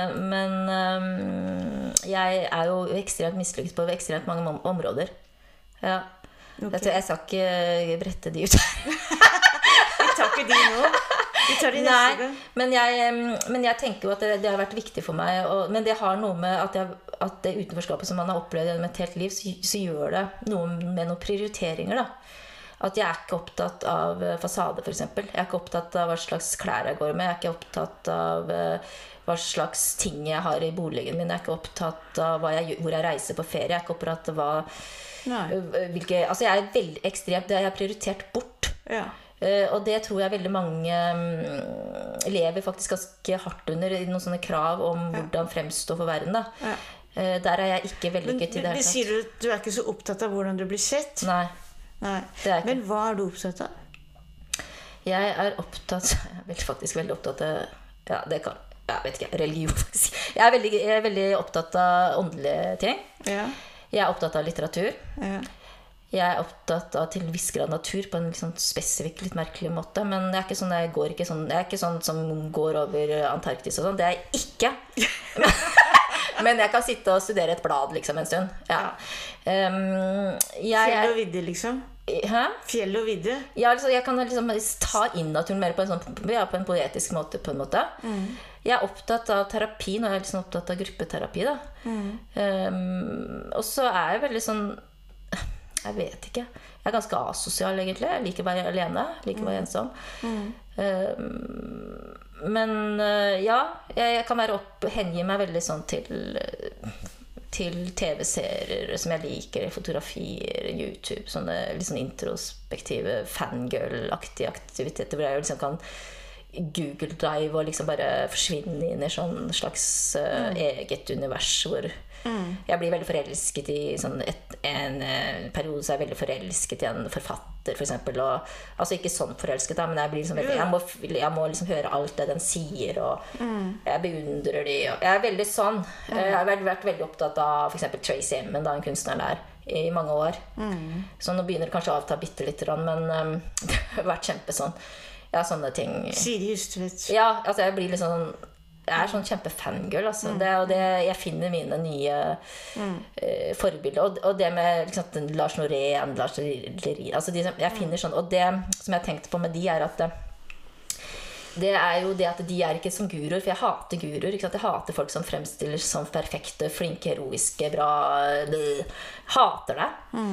jeg jo ekstremt mislykket på ekstremt mange områder. Ja. Okay. Jeg skal ikke brette de ut her. Vi tar ikke de nå. Vi tar de neste gang. Men jeg tenker jo at det har vært viktig for meg. Men det har noe med at det utenforskapet som man har opplevd gjennom et helt liv, så gjør det noe med noen prioriteringer, da. At jeg ikke opptatt av fasade, for eksempel. Jeg ikke opptatt av hva slags klær jeg går med. Jeg ikke opptatt av hva slags ting jeg har i boligen min. Jeg ikke opptatt av hvor jeg reiser på ferie. Jeg ikke opptatt av altså jeg veldig ekstremt, det har jeg prioritert bort. Ja. Og det tror jeg veldig mange lever faktisk ganske hardt under i noen sånne krav om hvordan fremstå for verden, da. Ja. Der jeg ikke vellykket i det hele tatt. Men sier du ikke så opptatt av hvordan du blir sett? Nei. Men hva du opptatt av? Jeg opptatt faktisk veldig opptatt av jeg vet ikke, religion faktisk. Jeg er veldig opptatt av åndelige ting. Ja. Jeg er opptatt av litteratur. Ja. Jeg er opptatt av til en viss grad natur på en liksom spesifikk, litt merkelig måte. Men jeg er ikke sånn som går over Antarktis og sånn. Det er jeg ikke. Men jeg kan sitte og studere et blad liksom en stund. Ja. Fjell og vidde liksom? Hæ? Fjell og vidde? Ja, altså, jeg kan liksom ta inn naturen mer på en poetisk måte, på en måte. Jeg er opptatt av terapi. Nå er jeg liksom opptatt av gruppeterapi, da. Og så er jeg veldig sånn, jeg vet ikke, jeg er ganske asosial egentlig. Jeg liker å være alene, liker å være ensom. Men jeg kan hengi meg veldig sånn til TV-serier som jeg liker, fotografier, YouTube, sånne litt sånn introspektive fangirl-aktige aktiviteter hvor jeg liksom kan Google Drive og liksom bare forsvinne inn i sånn slags eget univers hvor jeg blir veldig forelsket i sånn en periode så er jeg veldig forelsket i en forfatter for eksempel, og, altså ikke sånn forelsket da, men jeg blir liksom veldig, jeg må liksom høre alt det den sier og jeg beundrer de og jeg er veldig sånn, jeg har vært veldig opptatt av for eksempel Tracy Emin, da en kunstner der i mange år, så nå begynner det kanskje å avta bitte litt, men det har vært kjempe sånn, ja, sånne ting. Siri Hustvedt. Ja, altså jeg blir litt sånn jeg er sånn kjempefangirl altså. Jeg finner mine nye forbilder og det med liksom, Lars Norén, Lars Lerin altså jeg finner sånn, og det som jeg tenkte på med de er at det er jo det at de er ikke som guruer, for jeg hater guruer, ikke sant? Jeg hater folk som fremstiller som perfekte, flinke, heroiske, bra hater det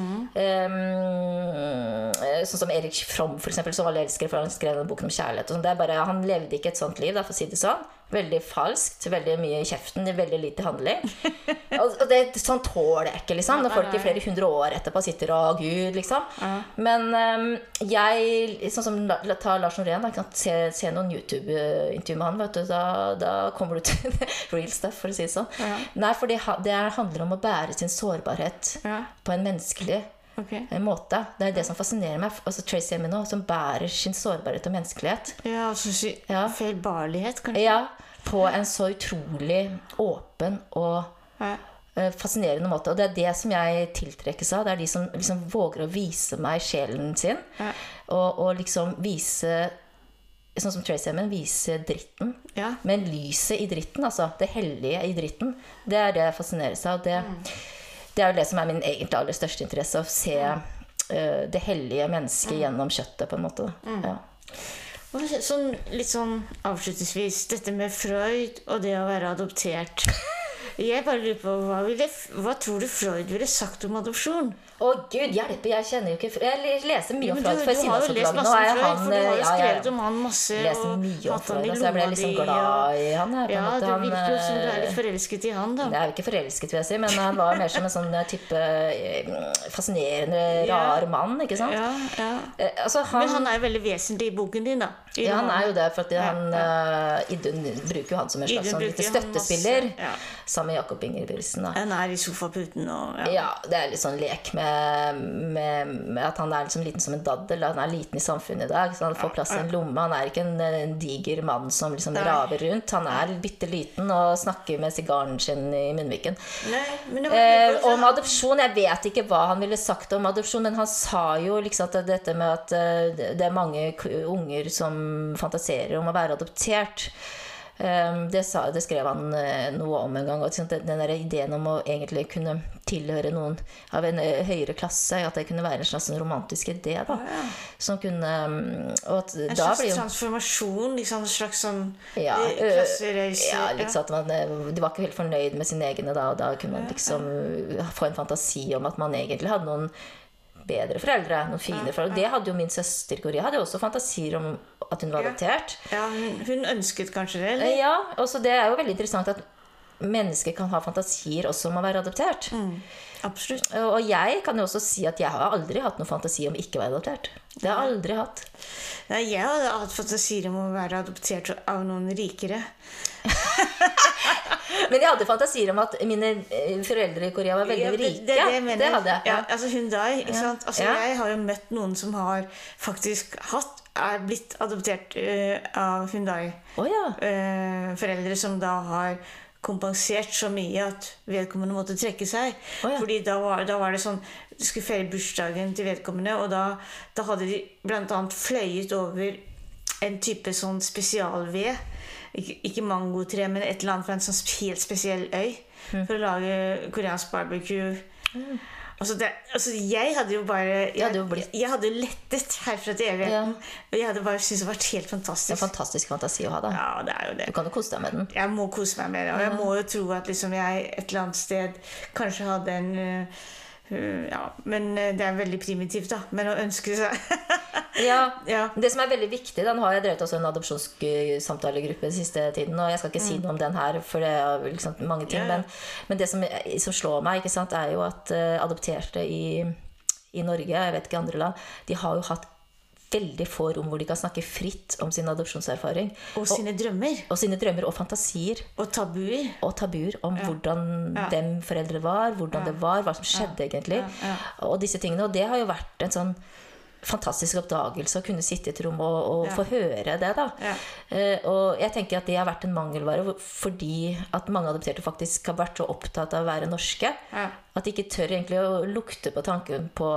sånn som Erik Fromm for eksempel, som alle elsker for han skrev en bok om kjærlighet og sånn. Det er bare, han levde ikke et sånt liv da, for å si det sånn veldig falskt, veldig mye i kjeften veldig lite handling og det, sånn tåler jeg ikke liksom når folk i flere 100 år etterpå sitter og Gud liksom men jeg, sånn som ta Lars Norén da, kan se noen YouTube-intervju med han vet du, da kommer du til real stuff for å si det sånn nei, for det handler om å bære sin sårbarhet på en menneskelig måte. Det er det som fascinerer meg. Altså Tracy Emin nå, som bærer sin sårbarhet og menneskelighet. Ja, altså feilbarlighet, kanskje. Ja, på en så utrolig åpen og fascinerende måte. Og det er det som jeg tiltrekkes av. Det er de som liksom våger å vise meg sjelen sin. Og liksom vise sånn som Tracy Emin, vise dritten. Men lyset i dritten, altså det hellige i dritten, det er det jeg fascineres av. Det er jo det som er min egentlig aller største interesse, å se det hellige mennesket gjennom kjøttet på en måte. Sånn, litt sånn avslutningsvis, dette med Freud og det å være adoptert. Jeg bare lurer på, hva tror du Freud ville sagt om adopsjon? Gud, hjelpe, jeg kjenner jo ikke Jeg leser mye om Freud, for du har jo lest masse om Freud, for du har jo skrevet om han masse leser mye om Freud, så jeg ble liksom glad i han det virker jo som du er litt forelsket i han da. Jeg er jo ikke forelsket, vil jeg si, men han var mer som en sånn type fascinerende, rar mann, ikke sant? Altså, men han er jo veldig vesentlig i boken din da. Ja, han er jo det, for at Idun bruker jo han som en slags sånn lite støttespiller sammen med Jakob Ingebrigtsen da. Han er i sofaputen og ja, det er litt sånn lek med med at han liksom liten som en daddel, han liten I samfunnet I dag, så han får plass I en lomme, han ikke en diger mann som liksom raver rundt, han bitteliten og snakker med sigaren sin I munnviken. Om adopsjon, jeg vet ikke hva han ville sagt om adopsjon, men han sa jo liksom at dette med at det mange unger som fantaserer om å være adoptert. Det skrev han noe om en gang, og den der ideen om å egentlig kunne tilhøre noen av en høyere klasse, at det kunne være en slags romantisk idé da, som kunne og at en da slags transformasjon, liksom en slags sånn klassereise liksom at de var ikke helt fornøyd med sin egne da, og da kunne man liksom få en fantasi om at man egentlig hadde noen bedre foreldre, noen fine foreldre. Det hadde jo min søster Korea, hadde jo også fantasier om at hun var adoptert. Ja, hun ønsket kanskje det, eller? Ja, og så det jo veldig interessant at mennesker kan ha fantasier også om å være adoptert. Absolutt. Og jeg kan jo også si at jeg har aldri hatt noen fantasi om ikke å være adoptert. Det har jeg aldri hatt. Nei, jeg har hatt fantasier om å være adoptert av noen rikere. Men jeg hadde fantasier om at mine foreldre I Korea var veldig rike. Det hadde jeg. Ja, altså Hyundai, ikke sant? Altså, jeg har jo møtt noen som har faktisk blitt adoptert av Hyundai. Foreldre som da har kompensert så mye at vedkommende måtte trekke seg. Fordi da var det sånn, de skulle feire bursdagen til vedkommende, og da hadde de blant annet fløyet over en type sånn spesialved, ikke mangotre, men et eller annet fra en sånn helt spesiell øy, for å lage koreansk barbecue. Altså, jeg hadde jo bare jeg hadde lettet herfra til evigheten, og jeg hadde bare syntes det var helt fantastisk. Det en fantastisk fantasi å ha da. Ja, det jo det. Du kan jo kose deg med den. Jeg må kose meg med det, og jeg må jo tro at liksom jeg et eller annet sted kanskje hadde en men det veldig primitivt da, men å ønske seg Det som veldig viktig da, nå har jeg drevet også en adopsjonssamtalegruppe den siste tiden, og jeg skal ikke si noe om den her, for det liksom mange ting, men det som slår meg, ikke sant, jo at adopterte I Norge, jeg vet ikke andre land, de har jo hatt veldig få rom hvor de kan snakke fritt om sin adopsjonserfaring. Og sine drømmer. Og sine drømmer og fantasier. Og tabuer. Og tabuer om hvordan dem foreldre var, hvordan det var, hva som skjedde egentlig. Og disse tingene, og det har jo vært en sånn fantastisk oppdagelse å kunne sitte I et rom og få høre det da. Og jeg tenker at det har vært en mangelvare fordi at mange adopterte faktisk har vært så opptatt av å være norske at de ikke tør egentlig å lukte på tanken på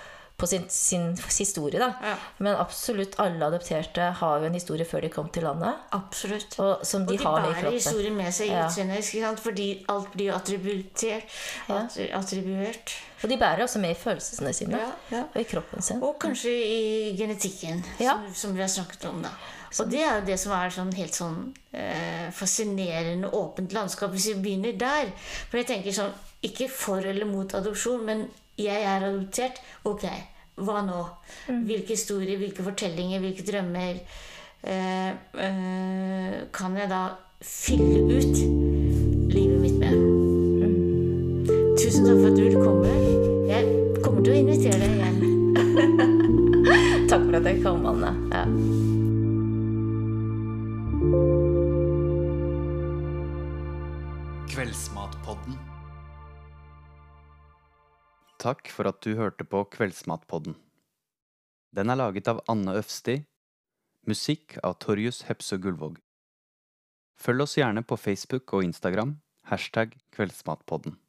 sin historie da. Men absolutt alle adopterte har jo en historie før de kom til landet. Absolutt. Og som de har med I kroppen. Historien med seg I utseendet, ikke sant? Fordi alt blir jo attribuert. Og de bærer også med I følelsene sine og I kroppen sin. Og kanskje I genetikken, som vi har snakket om da. Og det jo det som sånn helt sånn fascinerende åpent landskap hvis vi begynner der. For jeg tenker sånn, ikke for eller mot adopsjon, men jeg adoptert, ok, hva nå? Hvilke historier, hvilke fortellinger, hvilke drømmer kan jeg da fylle ut livet mitt med? Tusen takk for at du ville komme. Jeg kommer til å invitere deg igjen. Takk for at jeg kom, Anne. Kveldsmatpodden. Takk for at du hørte på Kveldsmatpodden. Den laget av Anne Øfsti, musikk av Torjus Hepsø Gullvåg. Følg oss gjerne på Facebook og Instagram, #Kveldsmatpodden.